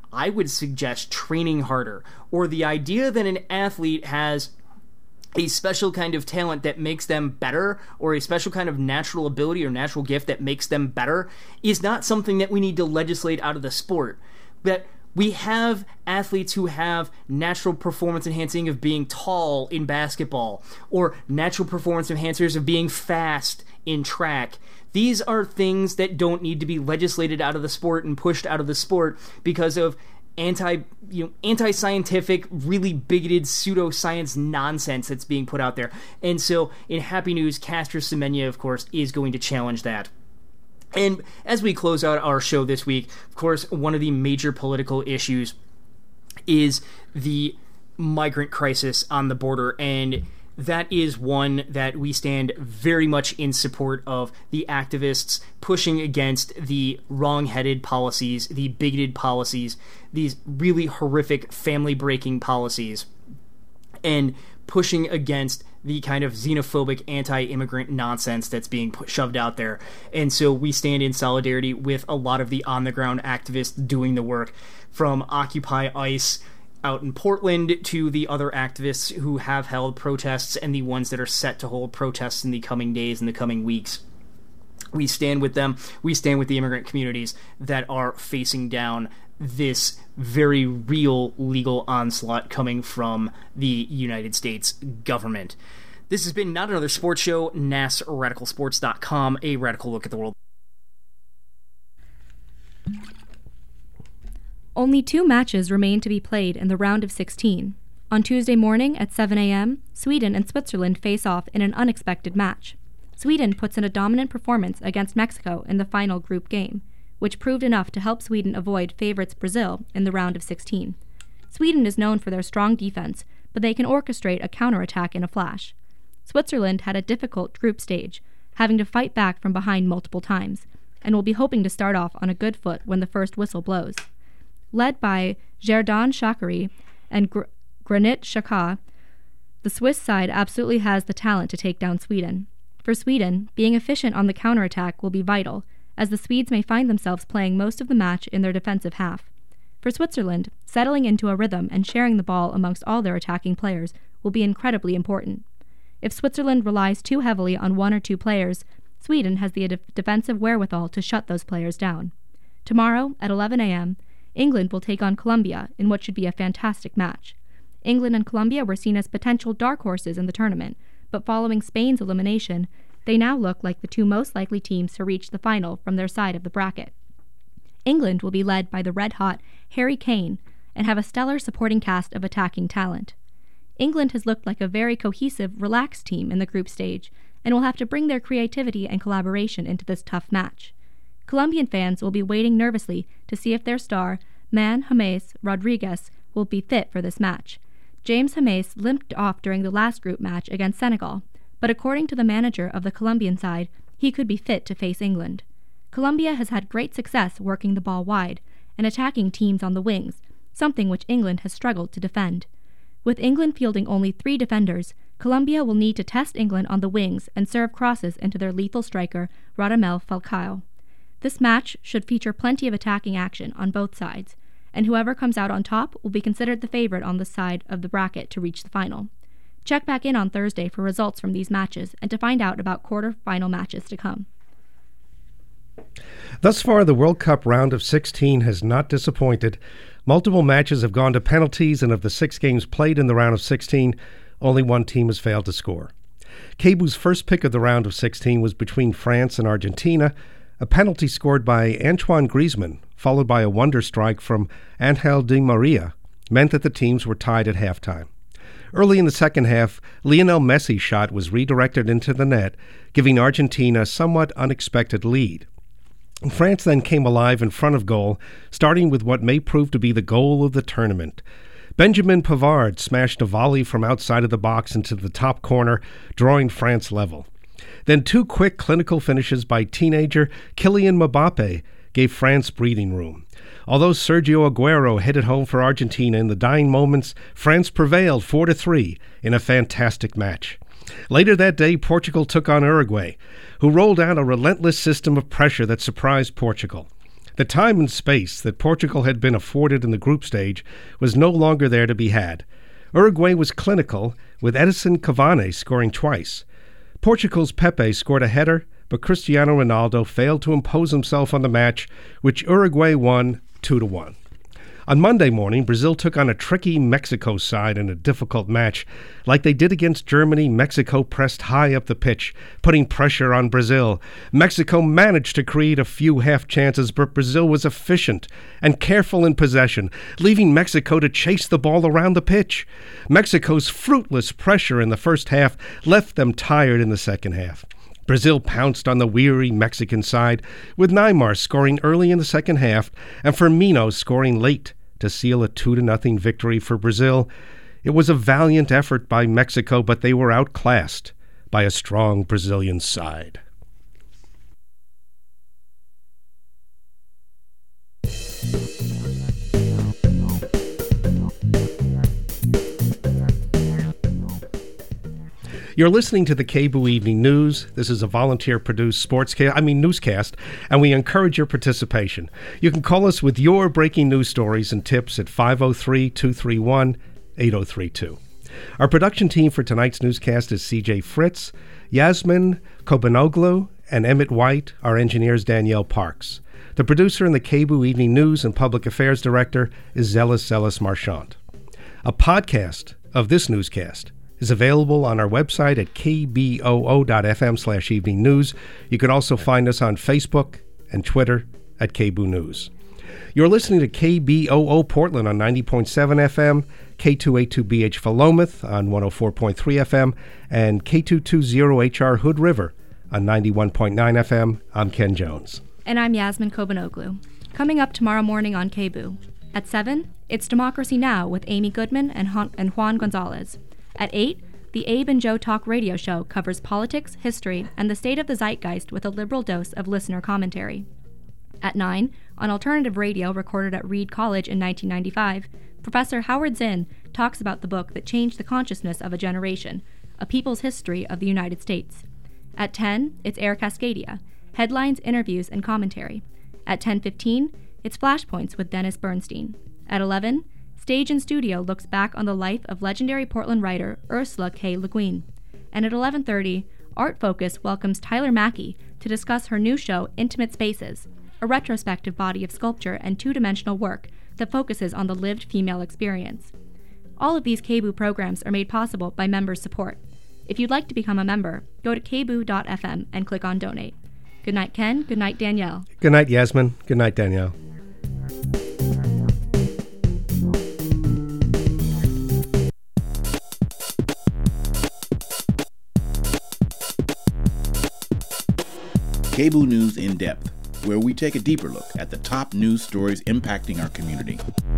G: I would suggest training harder, or the idea that an athlete has a special kind of talent that makes them better, or a special kind of natural ability or natural gift that makes them better, is not something that we need to legislate out of the sport. That we have athletes who have natural performance enhancing of being tall in basketball, or natural performance enhancers of being fast in track. These are things that don't need to be legislated out of the sport and pushed out of the sport because of anti-scientific, really bigoted pseudoscience nonsense that's being put out there. And so, in happy news, Caster Semenya, of course, is going to challenge that. And as we close out our show this week, of course, one of the major political issues is the migrant crisis on the border, and that is one that we stand very much in support of the activists pushing against the wrong-headed policies, the bigoted policies, these really horrific family-breaking policies, and pushing against the kind of xenophobic anti-immigrant nonsense that's being shoved out there. And so we stand in solidarity with a lot of the on-the-ground activists doing the work, from Occupy ICE out in Portland to the other activists who have held protests and the ones that are set to hold protests in the coming days and the coming weeks. We stand with them. We stand with the immigrant communities that are facing down this very real legal onslaught coming from the United States government. This has been Not Another Sports Show, NASRadicalSports.com, a radical look at the world.
E: Only 2 matches remain to be played in the round of 16. On Tuesday morning at 7 a.m., Sweden and Switzerland face off in an unexpected match. Sweden puts in a dominant performance against Mexico in the final group game, which proved enough to help Sweden avoid favorites Brazil in the round of 16. Sweden is known for their strong defense, but they can orchestrate a counterattack in a flash. Switzerland had a difficult group stage, having to fight back from behind multiple times, and will be hoping to start off on a good foot when the first whistle blows. Led by Xherdan Shaqiri and Granit Xhaka, the Swiss side absolutely has the talent to take down Sweden. For Sweden, being efficient on the counterattack will be vital, as the Swedes may find themselves playing most of the match in their defensive half. For Switzerland, settling into a rhythm and sharing the ball amongst all their attacking players will be incredibly important. If Switzerland relies too heavily on 1 or 2 players, Sweden has the defensive wherewithal to shut those players down. Tomorrow, at 11 a.m., England will take on Colombia in what should be a fantastic match. England and Colombia were seen as potential dark horses in the tournament, but following Spain's elimination, they now look like the 2 most likely teams to reach the final from their side of the bracket. England will be led by the red-hot Harry Kane and have a stellar supporting cast of attacking talent. England has looked like a very cohesive, relaxed team in the group stage and will have to bring their creativity and collaboration into this tough match. Colombian fans will be waiting nervously to see if their star, Man James Rodriguez, will be fit for this match. James James limped off during the last group match against Senegal, but according to the manager of the Colombian side, he could be fit to face England. Colombia has had great success working the ball wide and attacking teams on the wings, something which England has struggled to defend. With England fielding only 3 defenders, Colombia will need to test England on the wings and serve crosses into their lethal striker, Radamel Falcao. This match should feature plenty of attacking action on both sides, and whoever comes out on top will be considered the favorite on the side of the bracket to reach the final. Check back in on Thursday for results from these matches and to find out about quarter-final matches to come.
F: Thus far, the World Cup round of 16 has not disappointed. Multiple matches have gone to penalties, and of the 6 games played in the round of 16, only 1 team has failed to score. KBOO's first pick of the round of 16 was between France and Argentina. A penalty scored by Antoine Griezmann, followed by a wonder strike from Angel Di Maria, meant that the teams were tied at halftime. Early in the second half, Lionel Messi's shot was redirected into the net, giving Argentina a somewhat unexpected lead. France then came alive in front of goal, starting with what may prove to be the goal of the tournament. Benjamin Pavard smashed a volley from outside of the box into the top corner, drawing France level. Then 2 quick clinical finishes by teenager Kylian Mbappe gave France breathing room. Although Sergio Aguero hit it home for Argentina in the dying moments, France prevailed 4-3 in a fantastic match. Later that day, Portugal took on Uruguay, who rolled out a relentless system of pressure that surprised Portugal. The time and space that Portugal had been afforded in the group stage was no longer there to be had. Uruguay was clinical, with Edison Cavani scoring twice. Portugal's Pepe scored a header, but Cristiano Ronaldo failed to impose himself on the match, which Uruguay won 2-1. On Monday morning, Brazil took on a tricky Mexico side in a difficult match. Like they did against Germany, Mexico pressed high up the pitch, putting pressure on Brazil. Mexico managed to create a few half chances, but Brazil was efficient and careful in possession, leaving Mexico to chase the ball around the pitch. Mexico's fruitless pressure in the first half left them tired in the second half. Brazil pounced on the weary Mexican side, with Neymar scoring early in the second half and Firmino scoring late to seal a 2-0 victory for Brazil. It was a valiant effort by Mexico, but they were outclassed by a strong Brazilian side. You're listening to the KBOO Evening News. This is a volunteer-produced newscast, and we encourage your participation. You can call us with your breaking news stories and tips at 503-231-8032. Our production team for tonight's newscast is CJ Fritz, Yasmin Kobanoglu, and Emmett White. Our engineer is Danielle Parks. The producer and the KBOO Evening News and Public Affairs Director is Zelis Marchant. A podcast of this newscast is available on our website at kboo.fm/evening news. You can also find us on Facebook and Twitter at KBOO News. You're listening to KBOO Portland on 90.7 FM, K282BH Philomath on 104.3 FM, and K220HR Hood River on 91.9 FM. I'm Ken Jones.
E: And I'm Yasmin Kobanoglu. Coming up tomorrow morning on KBOO. At 7, it's Democracy Now! With Amy Goodman and Juan Gonzalez. At 8, the Abe and Joe Talk radio show covers politics, history, and the state of the zeitgeist with a liberal dose of listener commentary. At 9, on alternative radio recorded at Reed College in 1995, Professor Howard Zinn talks about the book that changed the consciousness of a generation, A People's History of the United States. At 10, it's Air Cascadia, headlines, interviews, and commentary. At 10:15, it's Flashpoints with Dennis Bernstein. At 11, Stage and Studio looks back on the life of legendary Portland writer Ursula K. Le Guin. And at 11:30, Art Focus welcomes Tyler Mackey to discuss her new show, Intimate Spaces, a retrospective body of sculpture and two-dimensional work that focuses on the lived female experience. All of these KBOO programs are made possible by members' support. If you'd like to become a member, go to kboo.fm and click on Donate. Good night, Ken. Good night, Danielle.
F: Good night, Yasmin. Good night, Danielle.
P: KBOO News in Depth, where we take a deeper look at the top news stories impacting our community.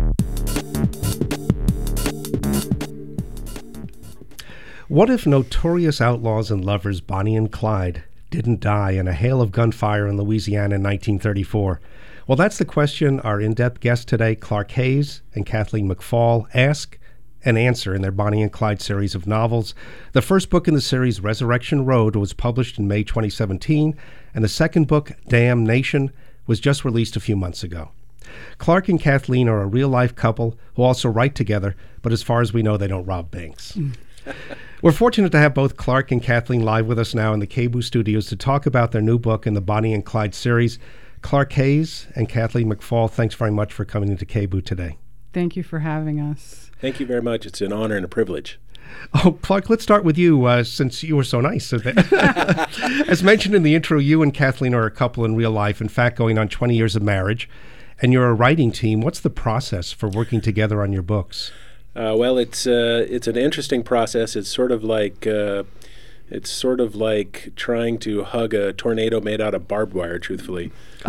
F: What if notorious outlaws and lovers Bonnie and Clyde didn't die in a hail of gunfire in Louisiana in 1934? Well, that's the question our in-depth guests today, Clark Hayes and Kathleen McFall, ask and answer in their Bonnie and Clyde series of novels. The first book in the series, Resurrection Road, was published in May 2017, and the second book, Damnation, was just released a few months ago. Clark and Kathleen are a real-life couple who also write together, but as far as we know, they don't rob banks. We're fortunate to have both Clark and Kathleen live with us now in the KBOO studios to talk about their new book in the Bonnie and Clyde series. Clark Hayes and Kathleen McFall, thanks very much for coming into KBOO today.
Q: Thank you for having us.
R: Thank you very much. It's an honor and a privilege.
F: Oh, Clark, let's start with you, since you were so nice. As mentioned in the intro, you and Kathleen are a couple in real life, in fact, going on 20 years of marriage, and you're a writing team. What's the process for working together on your books?
R: Well, it's an interesting process. It's sort of like trying to hug a tornado made out of barbed wire, truthfully.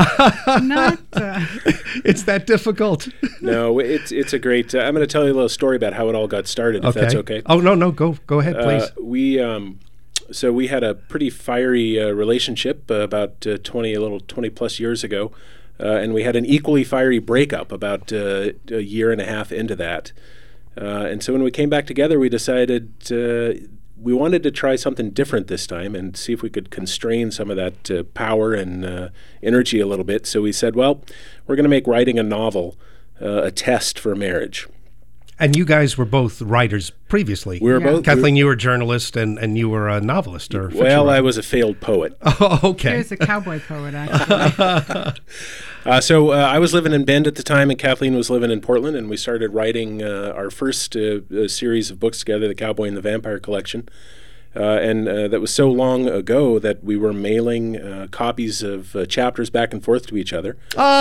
F: It's that difficult.
R: No, it's a great... I'm going to tell you a little story about how it all got started, if that's okay.
F: Oh, no, go ahead, please.
R: We had a pretty fiery relationship about 20 plus years ago, and we had an equally fiery breakup about a year and a half into that. And so when we came back together, we decided we wanted to try something different this time and see if we could constrain some of that power and energy a little bit. So we said, well, we're going to make writing a novel a test for marriage.
F: And you guys were both writers previously.
R: We were both.
F: Kathleen, you were a journalist, and you were a novelist or fiction
R: Well,
F: writer.
R: I was a failed poet.
F: Oh, okay.
Q: He was a cowboy poet, actually.
R: So I was living in Bend at the time, and Kathleen was living in Portland, and we started writing our first series of books together, The Cowboy and the Vampire Collection. And that was so long ago that we were mailing copies of chapters back and forth to each other.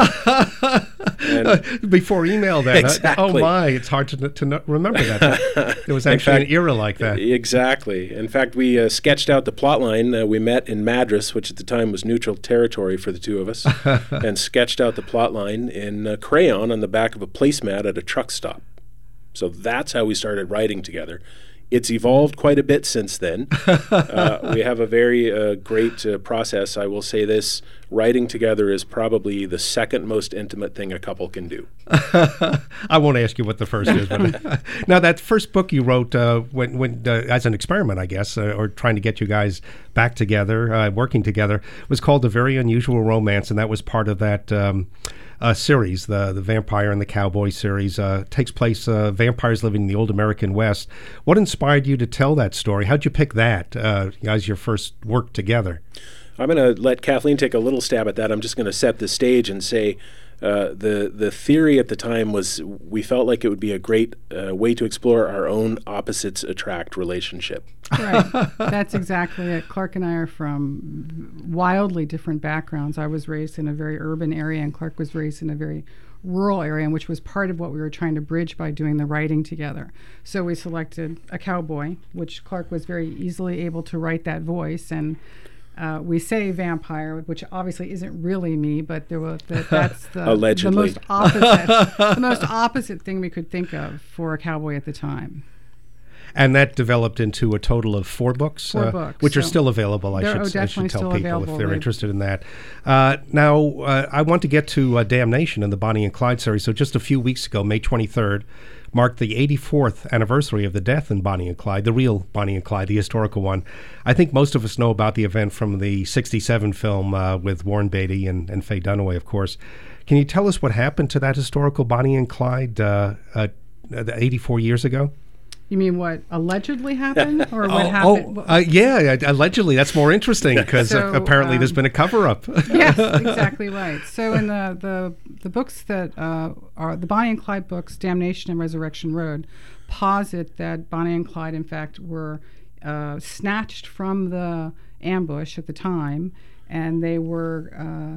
F: Before email, then.
R: Exactly.
F: Oh, my. It's hard to remember that. There was actually an era like that.
R: Exactly. In fact, we sketched out the plot line. We met in Madras, which at the time was neutral territory for the two of us, and sketched out the plot line in crayon on the back of a placemat at a truck stop. So that's how we started writing together. It's evolved quite a bit since then. We have a very great process. I will say this, writing together is probably the second most intimate thing a couple can do.
F: I won't ask you what the first is. But now, that first book you wrote when as an experiment, I guess, or trying to get you guys back together, working together, was called A Very Unusual Romance, and that was part of that series, the Vampire and the Cowboy series. Takes place, vampires living in the old American West. What inspired you to tell that story? How'd you pick that as your first work together?
R: I'm going to let Kathleen take a little stab at that. I'm just going to set the stage and say the theory at the time was we felt like it would be a great way to explore our own opposites attract relationship.
Q: Right. That's exactly it. Clark and I are from wildly different backgrounds. I was raised in a very urban area, and Clark was raised in a very rural area, which was part of what we were trying to bridge by doing the writing together. So we selected a cowboy, which Clark was very easily able to write that voice, and we say vampire, which obviously isn't really me, but that's the most opposite thing we could think of for a cowboy at the time.
F: And that developed into a total of 4 books,
Q: 4 books,
F: which are still available. I should tell people if they're interested in that. Now, I want to get to Damnation and the Bonnie and Clyde series. So just a few weeks ago, May 23rd, marked the 84th anniversary of the death in Bonnie and Clyde, the real Bonnie and Clyde, the historical one. I think most of us know about the event from the 67 film with Warren Beatty and Faye Dunaway, of course. Can you tell us what happened to that historical Bonnie and Clyde 84 years ago?
Q: You mean what allegedly happened, or what happened?
F: Yeah, allegedly. That's more interesting because apparently there's been a cover-up.
Q: Yes, exactly right. So in the books that are the Bonnie and Clyde books, Damnation and Resurrection Road, posit that Bonnie and Clyde, in fact, were snatched from the ambush at the time, and they were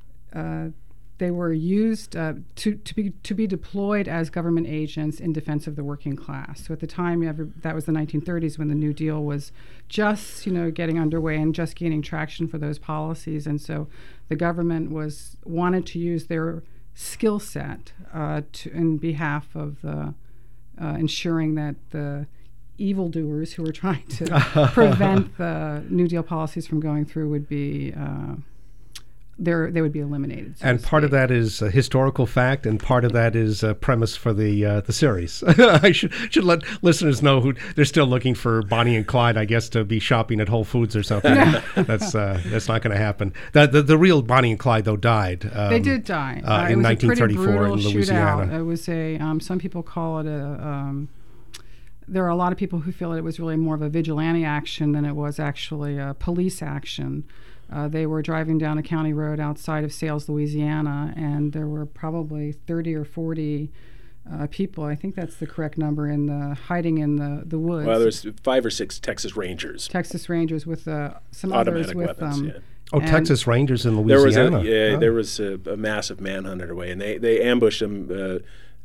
Q: used to be deployed as government agents in defense of the working class. So at the time, that was the 1930s when the New Deal was just getting underway and just gaining traction for those policies. And so the government wanted to use their skill set in behalf of the ensuring that the evildoers who were trying to prevent the New Deal policies from going through would be they would be eliminated.
F: And part of that is a historical fact, and part of that is a premise for the series. I should let listeners know who they're still looking for Bonnie and Clyde, I guess, to be shopping at Whole Foods or something. That's not going to happen. The real Bonnie and Clyde, though, died.
Q: They did die
F: in 1934 in Louisiana.
Q: Shootout. It was some people call it there are a lot of people who feel it was really more of a vigilante action than it was actually a police action. They were driving down a county road outside of Sales, Louisiana, and there were probably 30 or 40 people, I think that's the correct number, hiding in the woods.
R: Well, there's 5 or 6 Texas Rangers.
Q: Texas Rangers with some
R: automatic
Q: others with
R: weapons,
Q: them.
R: Yeah.
F: Oh, Texas Rangers in Louisiana.
R: There was a massive manhunt underway, and they ambushed them.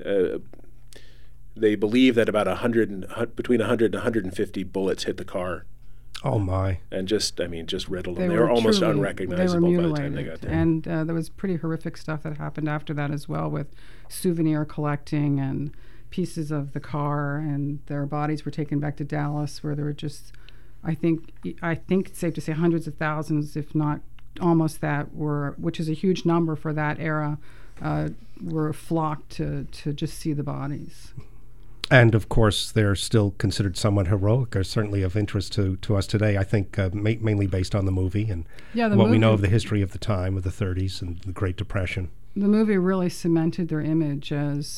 R: They believe that about between 100 and 150 bullets hit the car.
F: Oh my!
R: And just riddled them. They were almost unrecognizable by the time they got there.
Q: And there was pretty horrific stuff that happened after that as well, with souvenir collecting and pieces of the car, and their bodies were taken back to Dallas, where there were just, I think it's safe to say hundreds of thousands, if not almost that, which is a huge number for that era, were flocked to just see the bodies.
F: And, of course, they're still considered somewhat heroic, or certainly of interest to us today, I think, mainly based on the movie and what we know of the history of the time, of the 30s and the Great Depression.
Q: The movie really cemented their image as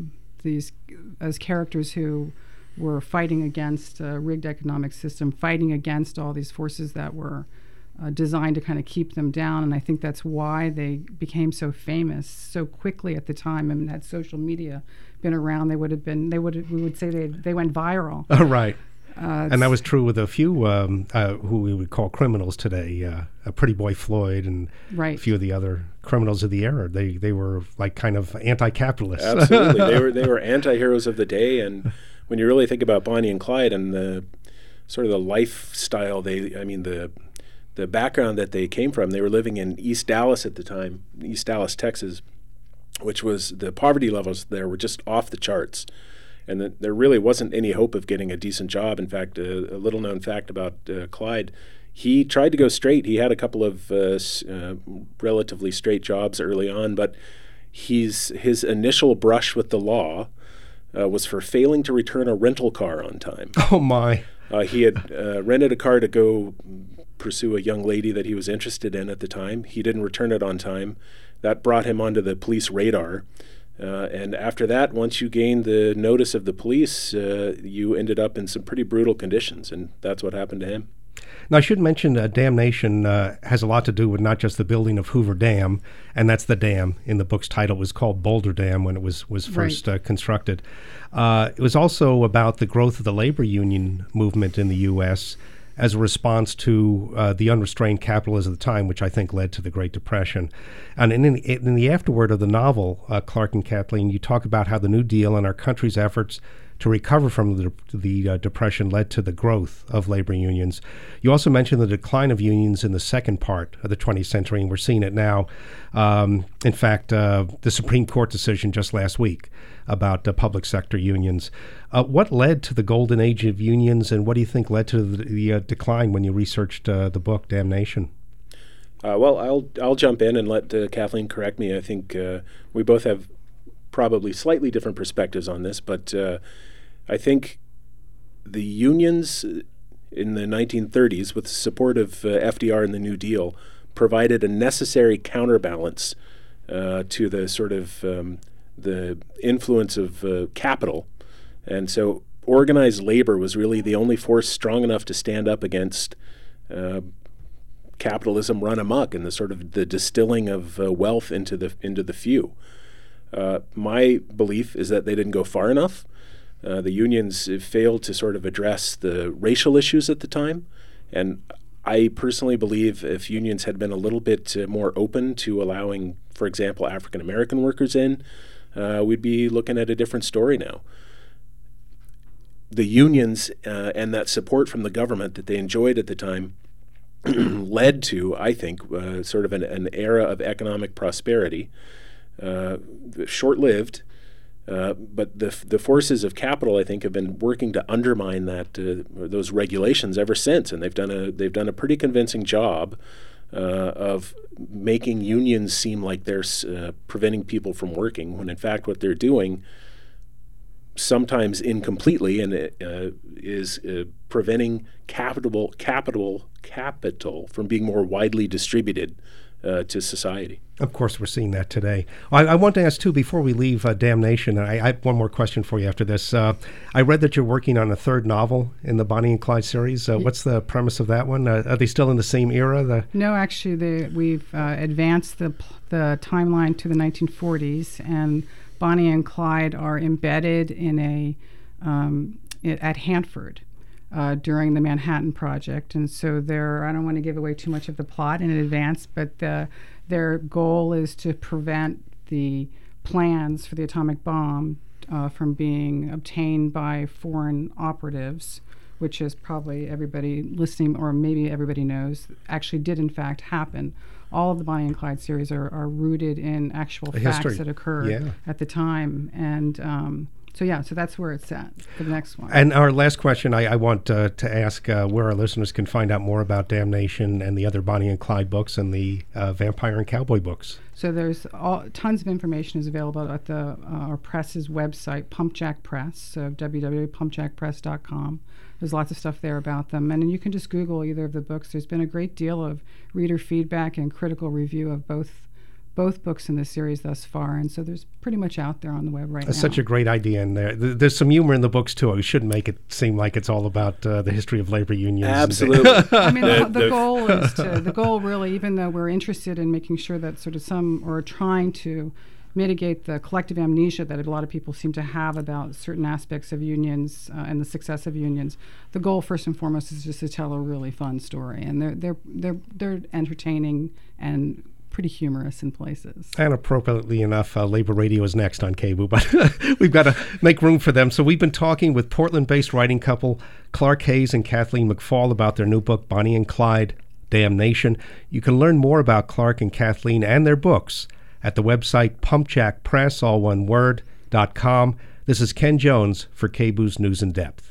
Q: characters who were fighting against a rigged economic system, fighting against all these forces that were designed to kind of keep them down. And I think that's why they became so famous so quickly at the time. I mean, had social media been around, we would say they went viral.
F: Oh, right. And that was true with a few who we would call criminals today, Pretty Boy Floyd and a few of the other criminals of the era. They were like kind of anti-capitalists.
R: Absolutely. they were anti-heroes of the day. And when you really think about Bonnie and Clyde and the sort of the lifestyle, the background that they came from, they were living in East Dallas at the time, East Dallas, Texas, which was, the poverty levels there were just off the charts. And there really wasn't any hope of getting a decent job. In fact, a little-known fact about Clyde, he tried to go straight. He had a couple of relatively straight jobs early on, but his initial brush with the law was for failing to return a rental car on time.
F: Oh, my.
R: He had rented a car to go pursue a young lady that he was interested in at the time. He didn't return it on time. That brought him onto the police radar. And after that, once you gained the notice of the police, you ended up in some pretty brutal conditions, and that's what happened to him.
F: Now, I should mention Damnation has a lot to do with not just the building of Hoover Dam, and that's the dam. In the book's title, it was called Boulder Dam when it was first constructed. It was also about the growth of the labor union movement in the U.S., as a response to the unrestrained capitalism of the time, which I think led to the Great Depression. And in the afterword of the novel, Clark and Kathleen, you talk about how the New Deal and our country's efforts to recover from the Depression led to the growth of labor unions. You also mentioned the decline of unions in the second part of the 20th century, and we're seeing it now. In fact, the Supreme Court decision just last week about public sector unions. What led to the golden age of unions, and what do you think led to the decline when you researched the book, Damnation?
R: Well, I'll jump in and let Kathleen correct me. I think we both have probably slightly different perspectives on this, but I think the unions in the 1930s, with the support of FDR and the New Deal, provided a necessary counterbalance to the sort of the influence of capital. And so organized labor was really the only force strong enough to stand up against capitalism run amok and the sort of the distilling of wealth into the few. My belief is that they didn't go far enough. The unions failed to sort of address the racial issues at the time. And I personally believe if unions had been a little bit more open to allowing, for example, African American workers in, we'd be looking at a different story now. The unions and that support from the government that they enjoyed at the time led to, I think, sort of an era of economic prosperity, short-lived, but the forces of capital, I think, have been working to undermine those regulations ever since, and they've done a pretty convincing job of making unions seem like they're preventing people from working, when in fact what they're doing, sometimes incompletely, and is preventing capital from being more widely distributed to society.
F: Of course, we're seeing that today. I want to ask, too, before we leave Damnation, I have one more question for you after this. I read that you're working on a third novel in the Bonnie and Clyde series. What's the premise of that one? Are they still in the same era?
Q: No, actually, we've advanced the timeline to the 1940s, and Bonnie and Clyde are embedded in at Hanford during the Manhattan Project. And so I don't want to give away too much of the plot in advance, but their goal is to prevent the plans for the atomic bomb from being obtained by foreign operatives, which is probably everybody listening, or maybe everybody knows, actually did in fact happen. All of the Bonnie and Clyde series are rooted in actual facts that occurred at the time. And So that's where it's at for the next one.
F: And our last question, I want to ask where our listeners can find out more about Damnation and the other Bonnie and Clyde books and the Vampire and Cowboy books.
Q: So there's tons of information is available at our press's website, Pumpjack Press, so www.pumpjackpress.com. There's lots of stuff there about them. And then you can just Google either of the books. There's been a great deal of reader feedback and critical review of both books in the series thus far, and so there's pretty much out there on the web right now.
F: That's such a great idea in there. There's some humor in the books, too. We shouldn't make it seem like it's all about the history of labor unions.
R: Absolutely.
Q: I mean, the goal is the goal really, even though we're interested in making sure that sort of trying to mitigate the collective amnesia that a lot of people seem to have about certain aspects of unions and the success of unions. The goal, first and foremost, is just to tell a really fun story, and they're entertaining and pretty humorous in places.
F: And appropriately enough, Labor Radio is next on KBOO, but we've got to make room for them. So we've been talking with Portland-based writing couple Clark Hayes and Kathleen McFall about their new book, Bonnie and Clyde, Damnation. You can learn more about Clark and Kathleen and their books at the website pumpjackpress, all one word, .com. This is Ken Jones for KBOO's News in Depth.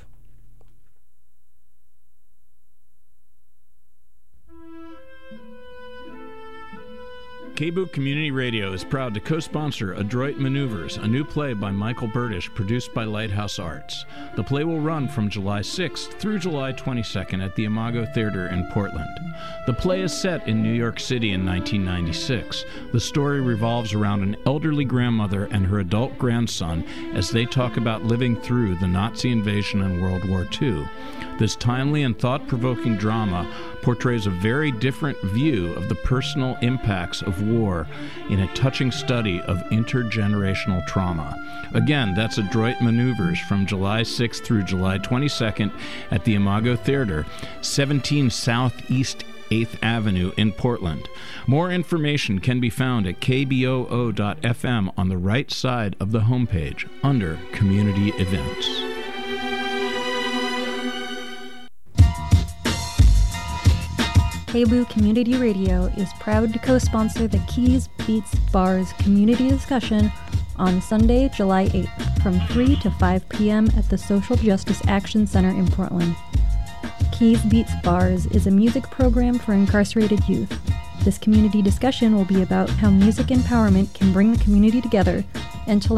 S: KBOO Community Radio is proud to co-sponsor Adroit Maneuvers, a new play by Michael Burdish produced by Lighthouse Arts. The play will run from July 6th through July 22nd at the Imago Theater in Portland. The play is set in New York City in 1996. The story revolves around an elderly grandmother and her adult grandson as they talk about living through the Nazi invasion and World War II. This timely and thought-provoking drama portrays a very different view of the personal impacts of war in a touching study of intergenerational trauma. Again, that's Adroit Maneuvers from July 6th through July 22nd at the Imago Theater, 17 Southeast 8th Avenue in Portland. More information can be found at kboo.fm on the right side of the homepage under Community Events.
T: KBOO Community Radio is proud to co-sponsor the Keys Beats Bars community discussion on Sunday, July 8th from 3 to 5 p.m. at the Social Justice Action Center in Portland. Keys Beats Bars is a music program for incarcerated youth. This community discussion will be about how music empowerment can bring the community together and to learn